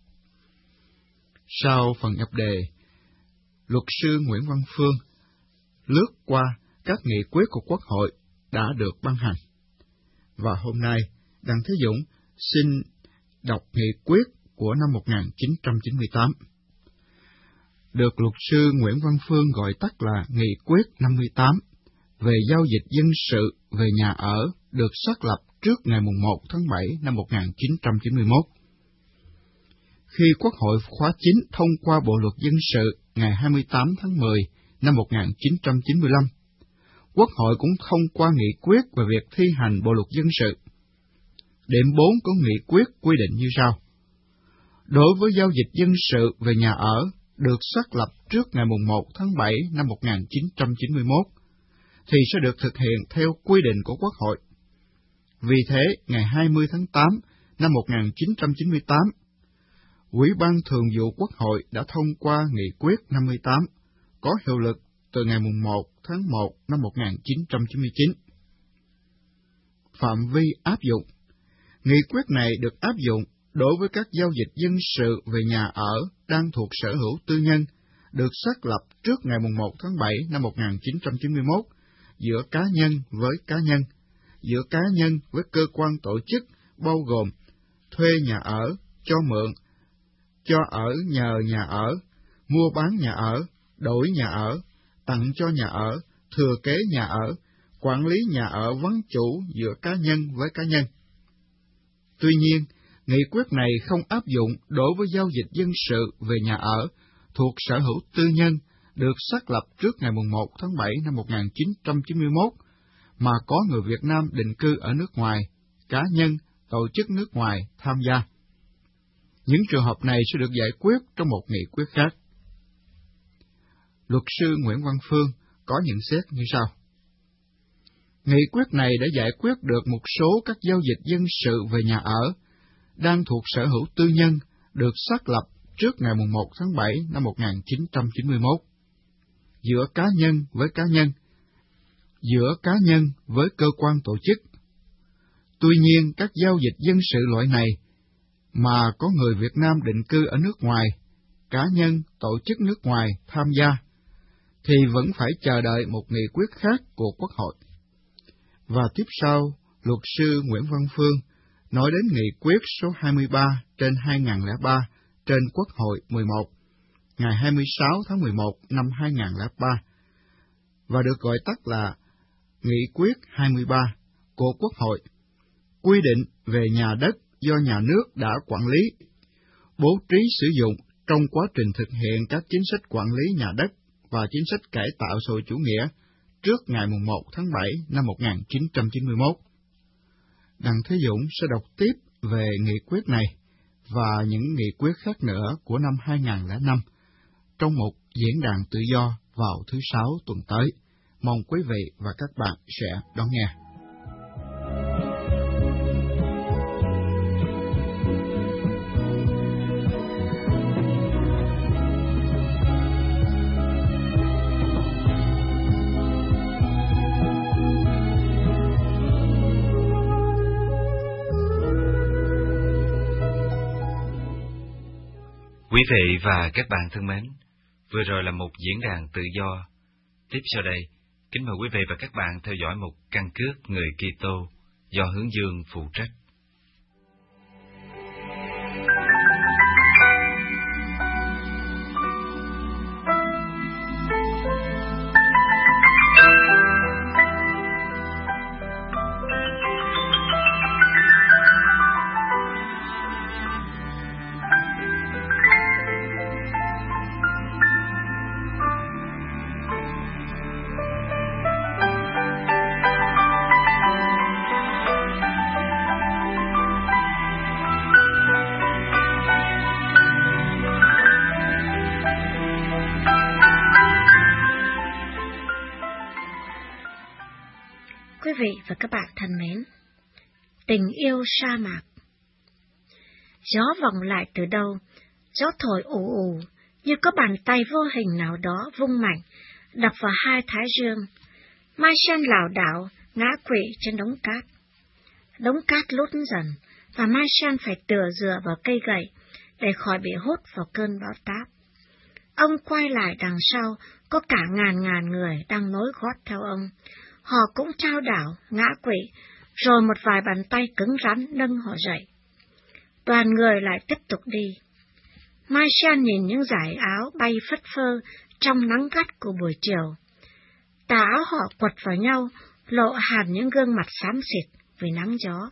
Sau phần nhập đề, luật sư Nguyễn Văn Phương lướt qua các nghị quyết của Quốc hội đã được ban hành. Và hôm nay, Đặng Thế Dũng xin đọc nghị quyết của năm một nghìn chín trăm chín mươi tám. Được luật sư Nguyễn Văn Phương gọi tắt là Nghị quyết năm mươi tám về giao dịch dân sự về nhà ở được xác lập trước ngày mùng một tháng bảy năm một nghìn chín trăm chín mươi mốt. Khi Quốc hội khóa chín thông qua Bộ luật dân sự ngày hai mươi tám tháng mười năm một nghìn chín trăm chín mươi lăm, Quốc hội cũng thông qua nghị quyết về việc thi hành Bộ luật dân sự. Điểm bốn của nghị quyết quy định như sau. Đối với giao dịch dân sự về nhà ở được xác lập trước ngày mùng một tháng bảy năm một nghìn chín trăm chín mươi mốt, thì sẽ được thực hiện theo quy định của Quốc hội. Vì thế, ngày hai mươi tháng tám năm một nghìn chín trăm chín mươi tám, Ủy ban Thường vụ Quốc hội đã thông qua nghị quyết năm mươi tám, có hiệu lực từ ngày mùng một tháng một năm một nghìn chín trăm chín mươi chín. Phạm vi áp dụng. Nghị quyết này được áp dụng đối với các giao dịch dân sự về nhà ở đang thuộc sở hữu tư nhân, được xác lập trước ngày mùng một tháng bảy năm một nghìn chín trăm chín mươi mốt, giữa cá nhân với cá nhân, giữa cá nhân với cơ quan tổ chức, bao gồm thuê nhà ở, cho mượn, cho ở nhờ nhà ở, mua bán nhà ở, đổi nhà ở, tặng cho nhà ở, thừa kế nhà ở, quản lý nhà ở vắng chủ giữa cá nhân với cá nhân. Tuy nhiên, nghị quyết này không áp dụng đối với giao dịch dân sự về nhà ở thuộc sở hữu tư nhân được xác lập trước ngày mùng một tháng bảy năm một nghìn chín trăm chín mươi mốt, mà có người Việt Nam định cư ở nước ngoài, cá nhân, tổ chức nước ngoài tham gia. Những trường hợp này sẽ được giải quyết trong một nghị quyết khác. Luật sư Nguyễn Văn Phương có nhận xét như sau. Nghị quyết này đã giải quyết được một số các giao dịch dân sự về nhà ở đang thuộc sở hữu tư nhân được xác lập trước ngày mùng một tháng bảy năm một nghìn chín trăm chín mươi mốt, giữa cá nhân với cá nhân, giữa cá nhân với cơ quan tổ chức. Tuy nhiên, các giao dịch dân sự loại này mà có người Việt Nam định cư ở nước ngoài, cá nhân, tổ chức nước ngoài tham gia, thì vẫn phải chờ đợi một nghị quyết khác của Quốc hội. Và tiếp sau, luật sư Nguyễn Văn Phương nói đến nghị quyết số hai mươi ba trên hai nghìn không trăm lẻ ba trên Quốc hội mười một, ngày hai mươi sáu tháng mười một năm hai nghìn không trăm lẻ ba, và được gọi tắt là Nghị quyết hai mươi ba của Quốc hội, quy định về nhà đất do nhà nước đã quản lý, bố trí sử dụng trong quá trình thực hiện các chính sách quản lý nhà đất và chính sách cải tạo xã hội chủ nghĩa trước ngày một tháng bảy năm một nghìn chín trăm chín mươi mốt. Đặng Thế Dũng sẽ đọc tiếp về nghị quyết này và những nghị quyết khác nữa của năm hai nghìn không trăm lẻ năm trong một diễn đàn tự do vào thứ Sáu tuần tới. Mong quý vị và các bạn sẽ đón nghe. Quý vị và các bạn thân mến, vừa rồi là một diễn đàn tự do. Tiếp sau đây, kính mời quý vị và các bạn theo dõi một căn cước người Kitô do Hướng Dương phụ trách. Quý vị và các bạn thân mến, tình yêu sa mạc. Gió vọng lại từ đâu, gió thổi ù ù, như có bàn tay vô hình nào đó vung mạnh, đập vào hai thái dương. Mai Sen lảo đảo, ngã quỵ trên đống cát. Đống cát lút dần, và Mai Sen phải tựa dựa vào cây gậy để khỏi bị hút vào cơn bão táp. Ông quay lại đằng sau, có cả ngàn ngàn người đang nối gót theo ông. Họ cũng trao đảo, ngã quỵ, rồi một vài bàn tay cứng rắn nâng họ dậy. Đoàn người lại tiếp tục đi. Mai Sen nhìn những dải áo bay phất phơ trong nắng gắt của buổi chiều. Tà áo họ quật vào nhau, lộ hẳn những gương mặt xám xịt vì nắng gió.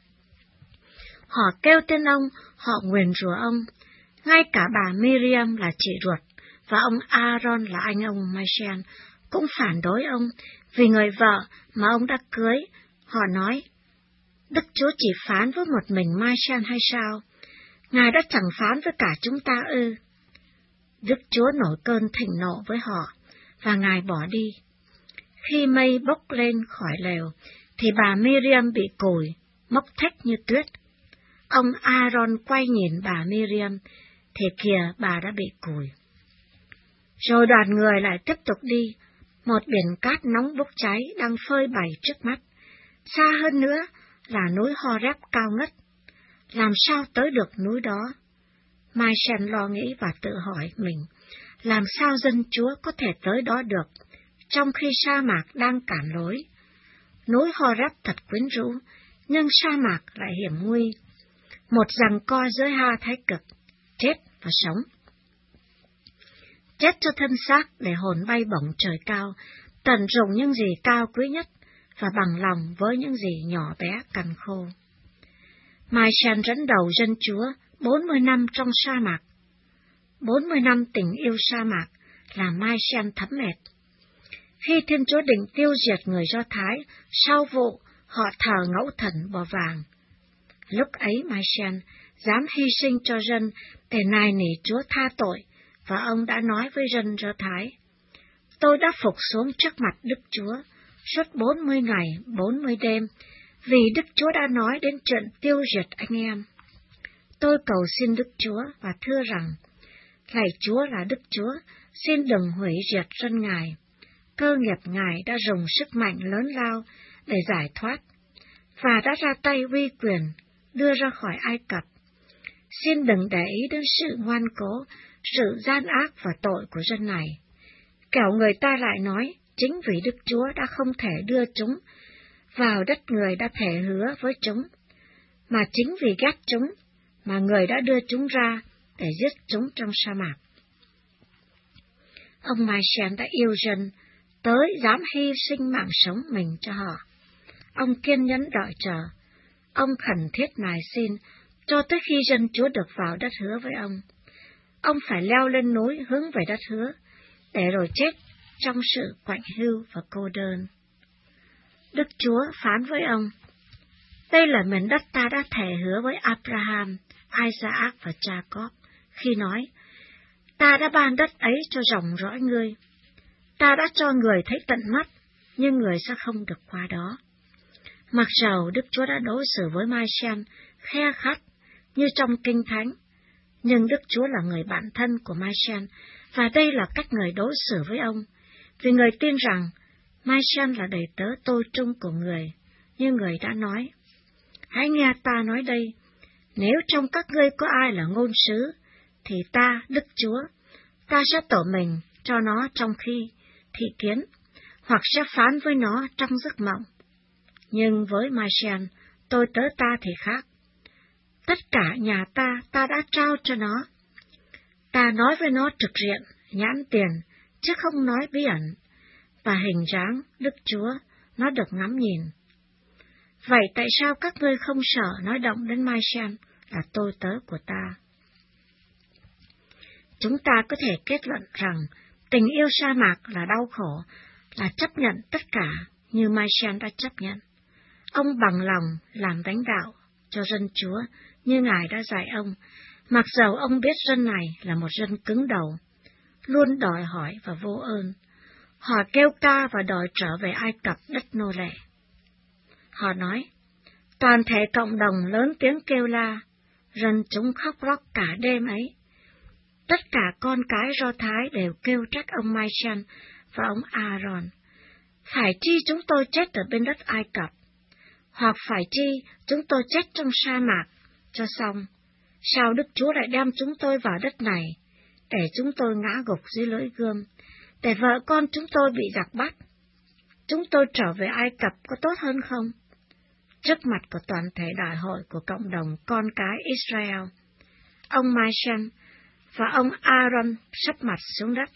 Họ kêu tên ông, họ nguyền rủa ông. Ngay cả bà Miriam là chị ruột, và ông Aaron là anh ông Mai Sen cũng phản đối ông vì người vợ mà ông đã cưới. Họ nói, Đức Chúa chỉ phán với một mình Mai Sen hay sao? Ngài đã chẳng phán với cả chúng ta ư? Đức Chúa nổi cơn thịnh nộ với họ, và Ngài bỏ đi. Khi mây bốc lên khỏi lều, thì bà Miriam bị cùi, mốc thách như tuyết. Ông Aaron quay nhìn bà Miriam, thì kìa bà đã bị cùi. Rồi đoàn người lại tiếp tục đi. Một biển cát nóng bốc cháy đang phơi bày trước mắt. Xa hơn nữa là núi Horeb cao ngất. Làm sao tới được núi đó? Mai Sen lo nghĩ và tự hỏi mình, làm sao dân Chúa có thể tới đó được, trong khi sa mạc đang cản lối? Núi Horeb thật quyến rũ, nhưng sa mạc lại hiểm nguy. Một giằng co giữa hai thái cực, chết và sống. Chết cho thân xác để hồn bay bổng trời cao, tận dụng những gì cao quý nhất và bằng lòng với những gì nhỏ bé cằn khô. Mai Sen dẫn đầu dân Chúa bốn mươi năm trong sa mạc. bốn mươi năm tình yêu sa mạc làm Mai Sen thấm mệt. Khi Thiên Chúa định tiêu diệt người Do Thái, sau vụ họ thờ ngẫu thần bò vàng. Lúc ấy Mai Sen dám hy sinh cho dân để nài nỉ Chúa tha tội, và ông đã nói với dân Do Thái, tôi đã phục xuống trước mặt Đức Chúa suốt bốn mươi ngày, bốn mươi đêm, vì Đức Chúa đã nói đến chuyện tiêu diệt anh em. Tôi cầu xin Đức Chúa và thưa rằng, lạy Chúa là Đức Chúa, xin đừng hủy diệt dân Ngài. Cơ nghiệp Ngài đã dùng sức mạnh lớn lao để giải thoát, và đã ra tay uy quyền, đưa ra khỏi Ai Cập. Xin đừng để ý đến sự ngoan cố, sự gian ác và tội của dân này. Kẻo người ta lại nói, chính vì Đức Chúa đã không thể đưa chúng vào đất người đã thề hứa với chúng, mà chính vì ghét chúng mà người đã đưa chúng ra để giết chúng trong sa mạc. Ông Mai Sen đã yêu dân, tới dám hy sinh mạng sống mình cho họ. Ông kiên nhẫn đợi chờ. ông khẩn thiết nài xin, cho tới khi dân Chúa được vào đất hứa với ông. Ông phải leo lên núi hướng về đất hứa, để rồi chết trong sự quạnh hiu và cô đơn. Đức Chúa phán với ông, đây là miền đất ta đã thề hứa với Abraham, Isaac và Jacob, khi nói, ta đã ban đất ấy cho dòng dõi ngươi. Ta đã cho người thấy tận mắt, nhưng người sẽ không được qua đó. Mặc dầu Đức Chúa đã đối xử với Mai-sen khe khắt như trong Kinh Thánh, nhưng Đức Chúa là người bạn thân của Mai-sen, và đây là cách người đối xử với ông, vì người tin rằng Mai-sen là đầy tớ tôi trung của người, như người đã nói. Hãy nghe ta nói đây, nếu trong các ngươi có ai là ngôn sứ, thì ta, Đức Chúa, ta sẽ tỏ mình cho nó trong khi thị kiến, hoặc sẽ phán với nó trong giấc mộng. Nhưng với Mai-sen, tôi tớ ta thì khác. Tất cả nhà ta, ta đã trao cho nó. Ta nói với nó trực diện, nhãn tiền, chứ không nói bí ẩn, và hình dáng Đức Chúa, nó được ngắm nhìn. Vậy tại sao các ngươi không sợ nói động đến Mai-sen là tôi tớ của ta? Chúng ta có thể kết luận rằng tình yêu sa mạc là đau khổ, là chấp nhận tất cả như Mai-sen đã chấp nhận. Ông bằng lòng làm lãnh đạo cho dân Chúa như Ngài đã dạy ông, mặc dầu ông biết dân này là một dân cứng đầu, luôn đòi hỏi và vô ơn. Họ kêu ca và đòi trở về Ai Cập đất nô lệ. Họ nói, toàn thể cộng đồng lớn tiếng kêu la, dân chúng khóc lóc cả đêm ấy. Tất cả con cái Do Thái đều kêu trách ông Mai-sen và ông Aaron. Phải chi chúng tôi chết ở bên đất Ai Cập, hoặc phải chi chúng tôi chết trong sa mạc, cho xong. Sao Đức Chúa lại đem chúng tôi vào đất này, để chúng tôi ngã gục dưới lưỡi gươm, để vợ con chúng tôi bị giặc bắt? Chúng tôi trở về Ai Cập có tốt hơn không? Trước mặt của toàn thể đại hội của cộng đồng con cái Israel, ông Mai-sen và ông Aaron sấp mặt xuống đất.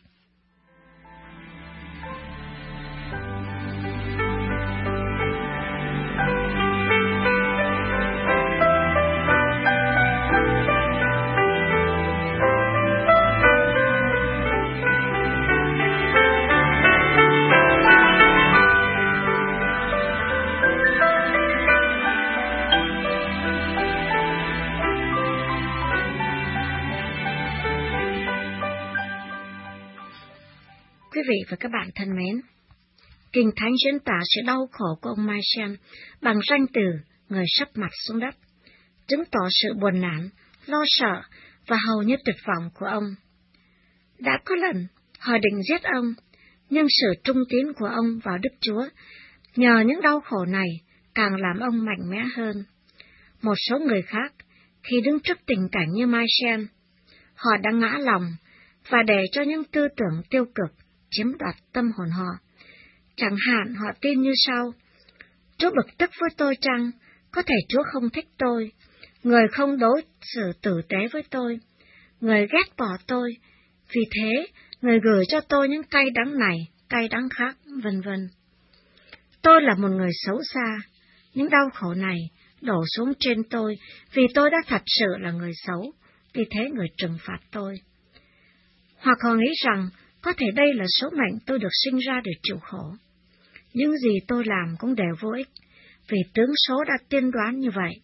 Quý vị và các bạn thân mến, Kinh Thánh diễn tả sự đau khổ của ông Mai-sen bằng danh từ người sấp mặt xuống đất, chứng tỏ sự buồn nản, lo sợ và hầu như tuyệt vọng của ông. Đã có lần họ định giết ông, nhưng sự trung tín của ông vào Đức Chúa nhờ những đau khổ này càng làm ông mạnh mẽ hơn. Một số người khác, khi đứng trước tình cảnh như Mai-sen, họ đã ngã lòng và để cho những tư tưởng tiêu cực chiếm đoạt tâm hồn họ. Chẳng hạn họ tin như sau: Chúa bực tức với tôi chăng? Có thể Chúa không thích tôi, người không đối xử tử tế với tôi, người ghét bỏ tôi, vì thế người gửi cho tôi những cay đắng này, cay đắng khác, vân vân. Tôi là một người xấu xa, những đau khổ này đổ xuống trên tôi vì tôi đã thật sự là người xấu, vì thế người trừng phạt tôi. Hoặc họ nghĩ rằng có thể đây là số mệnh tôi được sinh ra để chịu khổ. Những gì tôi làm cũng đều vô ích, vì tướng số đã tiên đoán như vậy.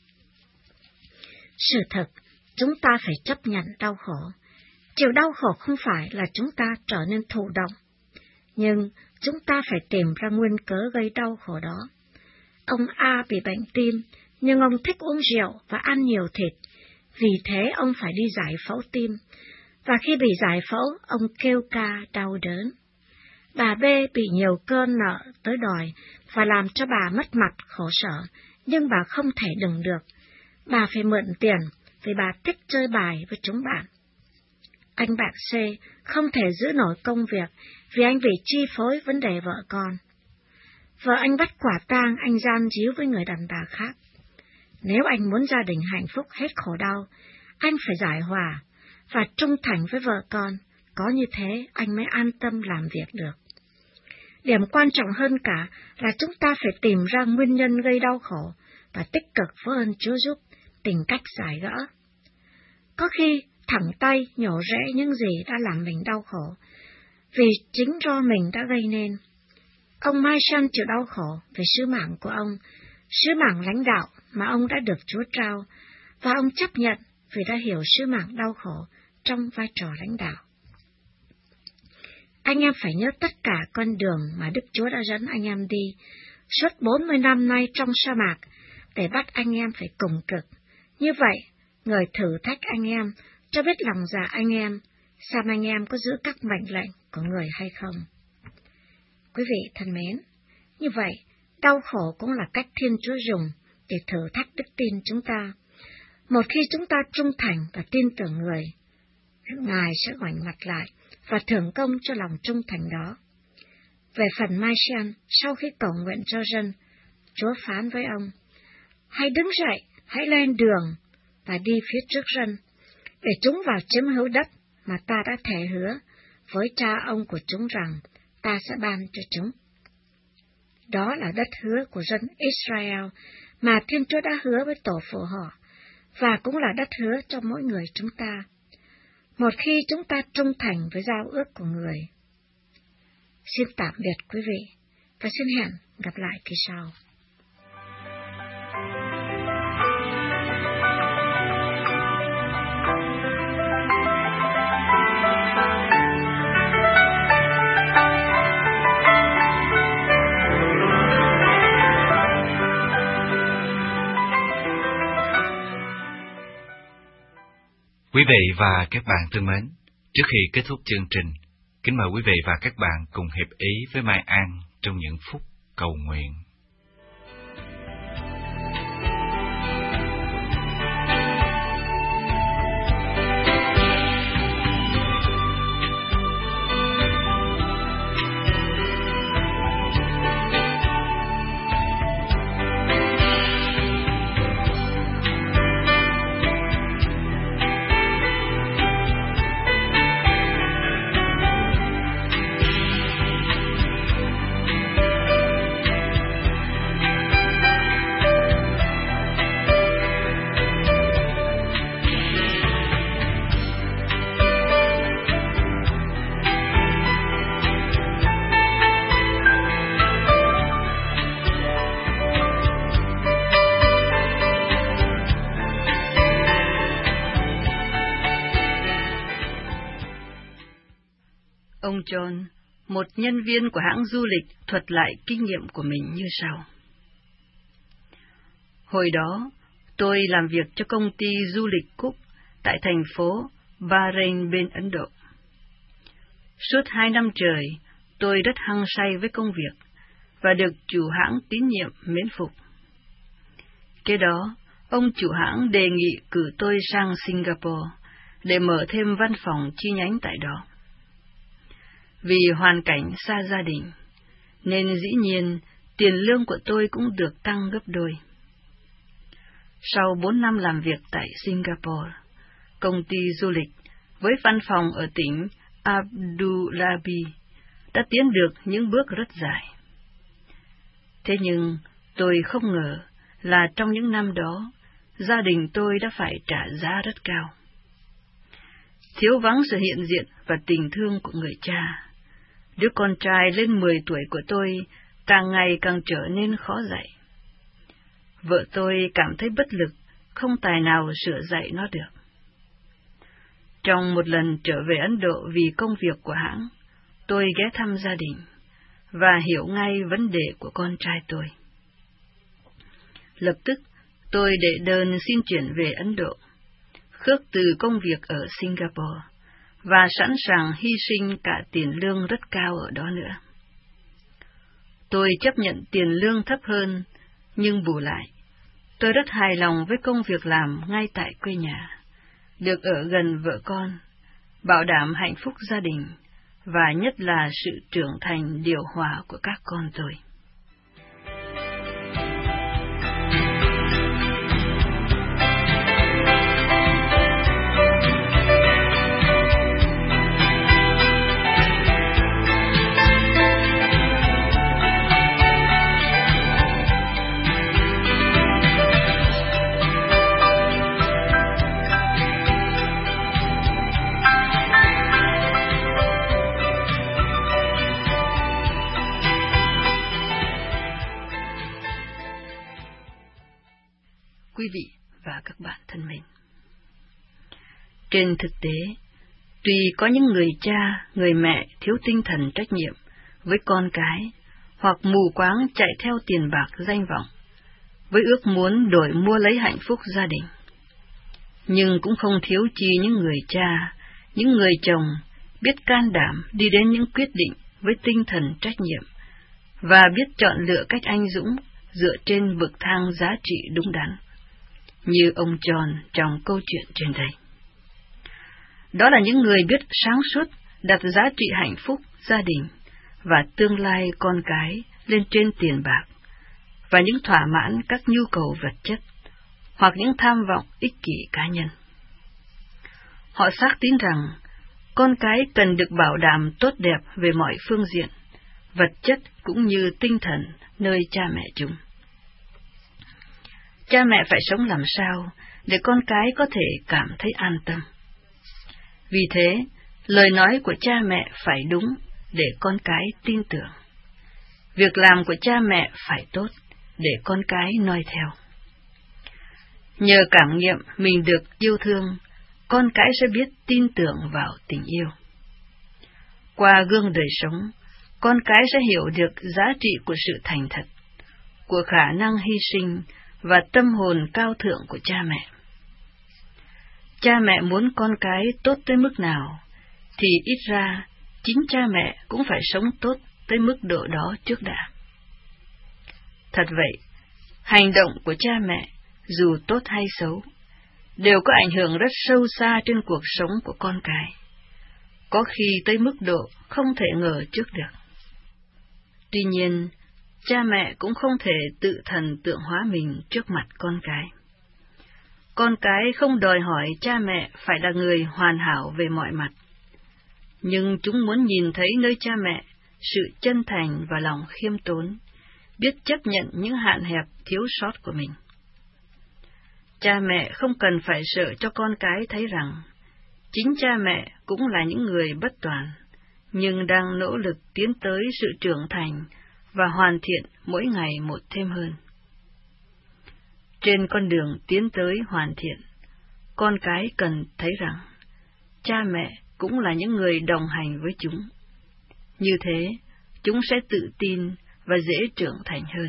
Sự thật, chúng ta phải chấp nhận đau khổ. Chịu đau khổ không phải là chúng ta trở nên thụ động, nhưng chúng ta phải tìm ra nguyên cớ gây đau khổ đó. Ông A bị bệnh tim, nhưng ông thích uống rượu và ăn nhiều thịt, vì thế ông phải đi giải phẫu tim, và khi bị giải phẫu, ông kêu ca đau đớn. Bà B bị nhiều cơn nợ tới đòi và làm cho bà mất mặt khổ sở, nhưng bà không thể đừng được. Bà phải mượn tiền vì bà thích chơi bài với chúng bạn. Anh bạn C không thể giữ nổi công việc vì anh bị chi phối vấn đề vợ con. Vợ anh bắt quả tang anh gian díu với người đàn bà khác. Nếu anh muốn gia đình hạnh phúc hết khổ đau, anh phải giải hòa và trung thành với vợ con, có như thế anh mới an tâm làm việc được. Điểm quan trọng hơn cả là chúng ta phải tìm ra nguyên nhân gây đau khổ, và tích cực với ơn Chúa giúp, tìm cách giải gỡ. Có khi thẳng tay nhổ rẽ những gì đã làm mình đau khổ, vì chính do mình đã gây nên. Ông Mai Shan chịu đau khổ về sứ mạng của ông, sứ mạng lãnh đạo mà ông đã được Chúa trao, và ông chấp nhận vì đã hiểu sứ mạng đau khổ trong vai trò lãnh đạo. Anh em phải nhớ tất cả con đường mà Đức Chúa đã dẫn anh em đi suốt bốn mươi năm nay trong sa mạc để bắt anh em phải cùng cực. Như vậy, Người thử thách anh em cho biết lòng dạ anh em, xem anh em có giữ các mệnh lệnh của Người hay không. Quý vị thân mến, như vậy, đau khổ cũng là cách Thiên Chúa dùng để thử thách đức tin chúng ta. Một khi chúng ta trung thành và tin tưởng Người, Ngài sẽ ngoảnh mặt lại và thưởng công cho lòng trung thành đó. Về phần Mai Shan, sau khi cầu nguyện cho dân, Chúa phán với ông: hãy đứng dậy, hãy lên đường và đi phía trước dân, để chúng vào chiếm hữu đất mà ta đã thề hứa với cha ông của chúng rằng ta sẽ ban cho chúng. Đó là đất hứa của dân Israel mà Thiên Chúa đã hứa với tổ phụ họ, và cũng là đất hứa cho mỗi người chúng ta, một khi chúng ta trung thành với giao ước của Người. Xin tạm biệt quý vị, và xin hẹn gặp lại kỳ sau. Quý vị và các bạn thân mến, trước khi kết thúc chương trình, kính mời quý vị và các bạn cùng hiệp ý với Mai An trong những phút cầu nguyện. Ông John, một nhân viên của hãng du lịch, thuật lại kinh nghiệm của mình như sau. Hồi đó, tôi làm việc cho công ty du lịch Cook tại thành phố Bahrain bên Ấn Độ. Suốt hai năm trời, tôi rất hăng say với công việc và được chủ hãng tín nhiệm mến phục. Kế đó, ông chủ hãng đề nghị cử tôi sang Singapore để mở thêm văn phòng chi nhánh tại đó. Vì hoàn cảnh xa gia đình, nên dĩ nhiên tiền lương của tôi cũng được tăng gấp đôi. Sau bốn năm làm việc tại Singapore, công ty du lịch với văn phòng ở tỉnh Abu Dhabi đã tiến được những bước rất dài. Thế nhưng tôi không ngờ là trong những năm đó, gia đình tôi đã phải trả giá rất cao. Thiếu vắng sự hiện diện và tình thương của người cha, đứa con trai lên mười tuổi của tôi càng ngày càng trở nên khó dạy. Vợ tôi cảm thấy bất lực, không tài nào sửa dạy nó được. Trong một lần trở về Ấn Độ vì công việc của hãng, tôi ghé thăm gia đình và hiểu ngay vấn đề của con trai tôi. Lập tức, tôi đệ đơn xin chuyển về Ấn Độ, khước từ công việc ở Singapore, và sẵn sàng hy sinh cả tiền lương rất cao ở đó nữa. Tôi chấp nhận tiền lương thấp hơn, nhưng bù lại, tôi rất hài lòng với công việc làm ngay tại quê nhà, được ở gần vợ con, bảo đảm hạnh phúc gia đình, và nhất là sự trưởng thành điều hòa của các con tôi. quý vị và các bạn thân mến. Trên thực tế, tuy có những người cha, người mẹ thiếu tinh thần trách nhiệm với con cái, hoặc mù quáng chạy theo tiền bạc danh vọng, với ước muốn đổi mua lấy hạnh phúc gia đình, nhưng cũng không thiếu chi những người cha, những người chồng biết can đảm đi đến những quyết định với tinh thần trách nhiệm và biết chọn lựa cách anh dũng dựa trên bậc thang giá trị đúng đắn, như ông John trong câu chuyện trên đây. Đó là những người biết sáng suốt đặt giá trị hạnh phúc gia đình và tương lai con cái lên trên tiền bạc và những thỏa mãn các nhu cầu vật chất hoặc những tham vọng ích kỷ cá nhân. Họ xác tín rằng con cái cần được bảo đảm tốt đẹp về mọi phương diện, vật chất cũng như tinh thần nơi cha mẹ chúng. Cha mẹ phải sống làm sao để con cái có thể cảm thấy an tâm. Vì thế, lời nói của cha mẹ phải đúng để con cái tin tưởng. Việc làm của cha mẹ phải tốt để con cái noi theo. Nhờ cảm nghiệm mình được yêu thương, con cái sẽ biết tin tưởng vào tình yêu. Qua gương đời sống, con cái sẽ hiểu được giá trị của sự thành thật, của khả năng hy sinh và tâm hồn cao thượng của cha mẹ. Cha mẹ muốn con cái tốt tới mức nào, thì ít ra chính cha mẹ cũng phải sống tốt tới mức độ đó trước đã. Thật vậy, hành động của cha mẹ, dù tốt hay xấu, đều có ảnh hưởng rất sâu xa trên cuộc sống của con cái, có khi tới mức độ không thể ngờ trước được. Tuy nhiên, cha mẹ cũng không thể tự thần tượng hóa mình trước mặt con cái. Con cái không đòi hỏi cha mẹ phải là người hoàn hảo về mọi mặt, nhưng chúng muốn nhìn thấy nơi cha mẹ sự chân thành và lòng khiêm tốn, biết chấp nhận những hạn hẹp thiếu sót của mình. Cha mẹ không cần phải sợ cho con cái thấy rằng chính cha mẹ cũng là những người bất toàn, nhưng đang nỗ lực tiến tới sự trưởng thành và hoàn thiện mỗi ngày một thêm hơn. Trên con đường tiến tới hoàn thiện, con cái cần thấy rằng cha mẹ cũng là những người đồng hành với chúng. Như thế, chúng sẽ tự tin và dễ trưởng thành hơn.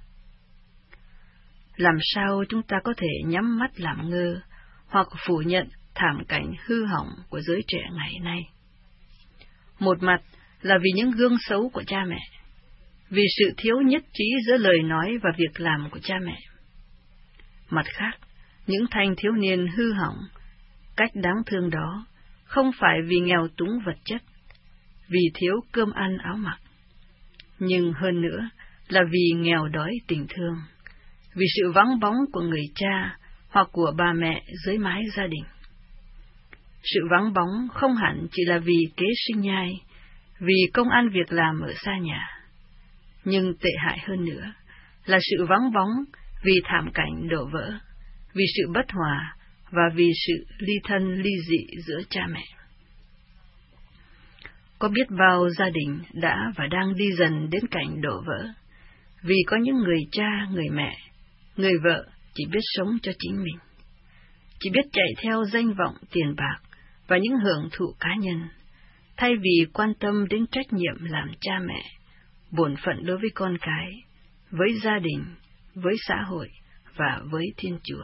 Làm sao chúng ta có thể nhắm mắt làm ngơ hoặc phủ nhận thảm cảnh hư hỏng của giới trẻ ngày nay? Một mặt là vì những gương xấu của cha mẹ, vì sự thiếu nhất trí giữa lời nói và việc làm của cha mẹ. Mặt khác, những thanh thiếu niên hư hỏng, cách đáng thương đó không phải vì nghèo túng vật chất, vì thiếu cơm ăn áo mặc, nhưng hơn nữa là vì nghèo đói tình thương, vì sự vắng bóng của người cha hoặc của bà mẹ dưới mái gia đình. Sự vắng bóng không hẳn chỉ là vì kế sinh nhai, vì công ăn việc làm ở xa nhà, nhưng tệ hại hơn nữa là sự vắng bóng vì thảm cảnh đổ vỡ, vì sự bất hòa và vì sự ly thân ly dị giữa cha mẹ. Có biết bao gia đình đã và đang đi dần đến cảnh đổ vỡ, vì có những người cha, người mẹ, người vợ chỉ biết sống cho chính mình, chỉ biết chạy theo danh vọng, tiền bạc và những hưởng thụ cá nhân, thay vì quan tâm đến trách nhiệm làm cha mẹ, bổn phận đối với con cái, với gia đình, với xã hội và với Thiên Chúa.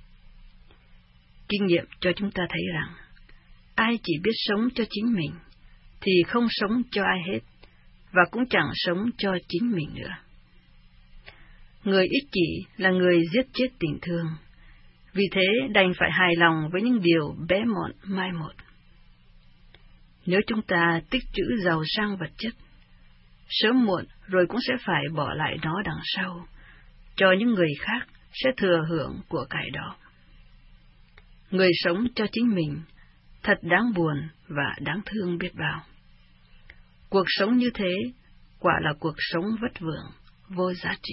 Kinh nghiệm cho chúng ta thấy rằng, ai chỉ biết sống cho chính mình, thì không sống cho ai hết, và cũng chẳng sống cho chính mình nữa. Người ích kỷ là người giết chết tình thương, vì thế đành phải hài lòng với những điều bé mọn mai một. Nếu chúng ta tích trữ giàu sang vật chất, sớm muộn rồi cũng sẽ phải bỏ lại nó đằng sau, cho những người khác sẽ thừa hưởng của cải đó. Người sống cho chính mình thật đáng buồn và đáng thương biết bao. Cuộc sống như thế quả là cuộc sống vất vưởng, vô giá trị.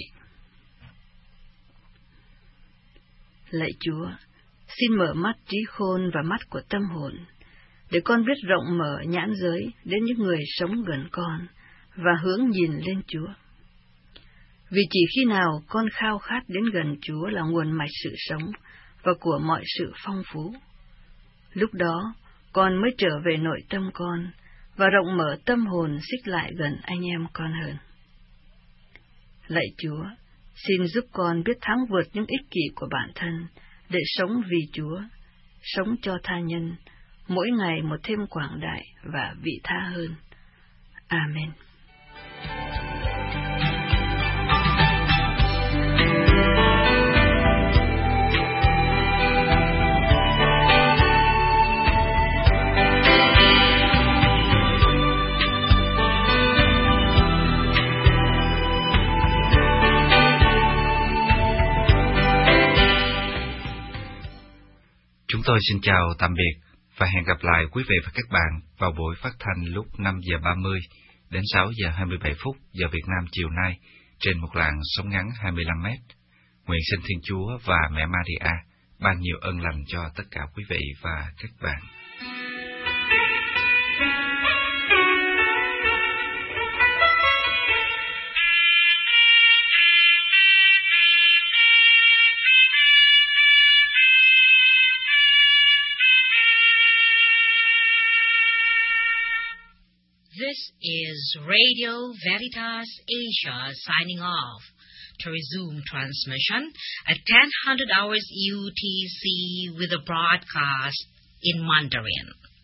Lạy Chúa, xin mở mắt trí khôn và mắt của tâm hồn, để con biết rộng mở nhãn giới đến những người sống gần con và hướng nhìn lên Chúa. Vì chỉ khi nào con khao khát đến gần Chúa là nguồn mạch sự sống và của mọi sự phong phú, lúc đó con mới trở về nội tâm con và rộng mở tâm hồn xích lại gần anh em con hơn. Lạy Chúa, xin giúp con biết thắng vượt những ích kỷ của bản thân để sống vì Chúa, sống cho tha nhân, mỗi ngày một thêm quảng đại và vị tha hơn. Amen. Chúng tôi xin chào tạm biệt và hẹn gặp lại quý vị và các bạn vào buổi phát thanh lúc năm giờ ba mươi đến sáu giờ hai mươi bảy phút giờ Việt Nam chiều nay trên một làn sóng ngắn hai mươi lăm mét. Nguyện xin Thiên Chúa và Mẹ Maria ban nhiều ân lành cho tất cả quý vị và các bạn. This is Radio Veritas Asia signing off. To resume transmission at ten hundred hours U T C with a broadcast in Mandarin.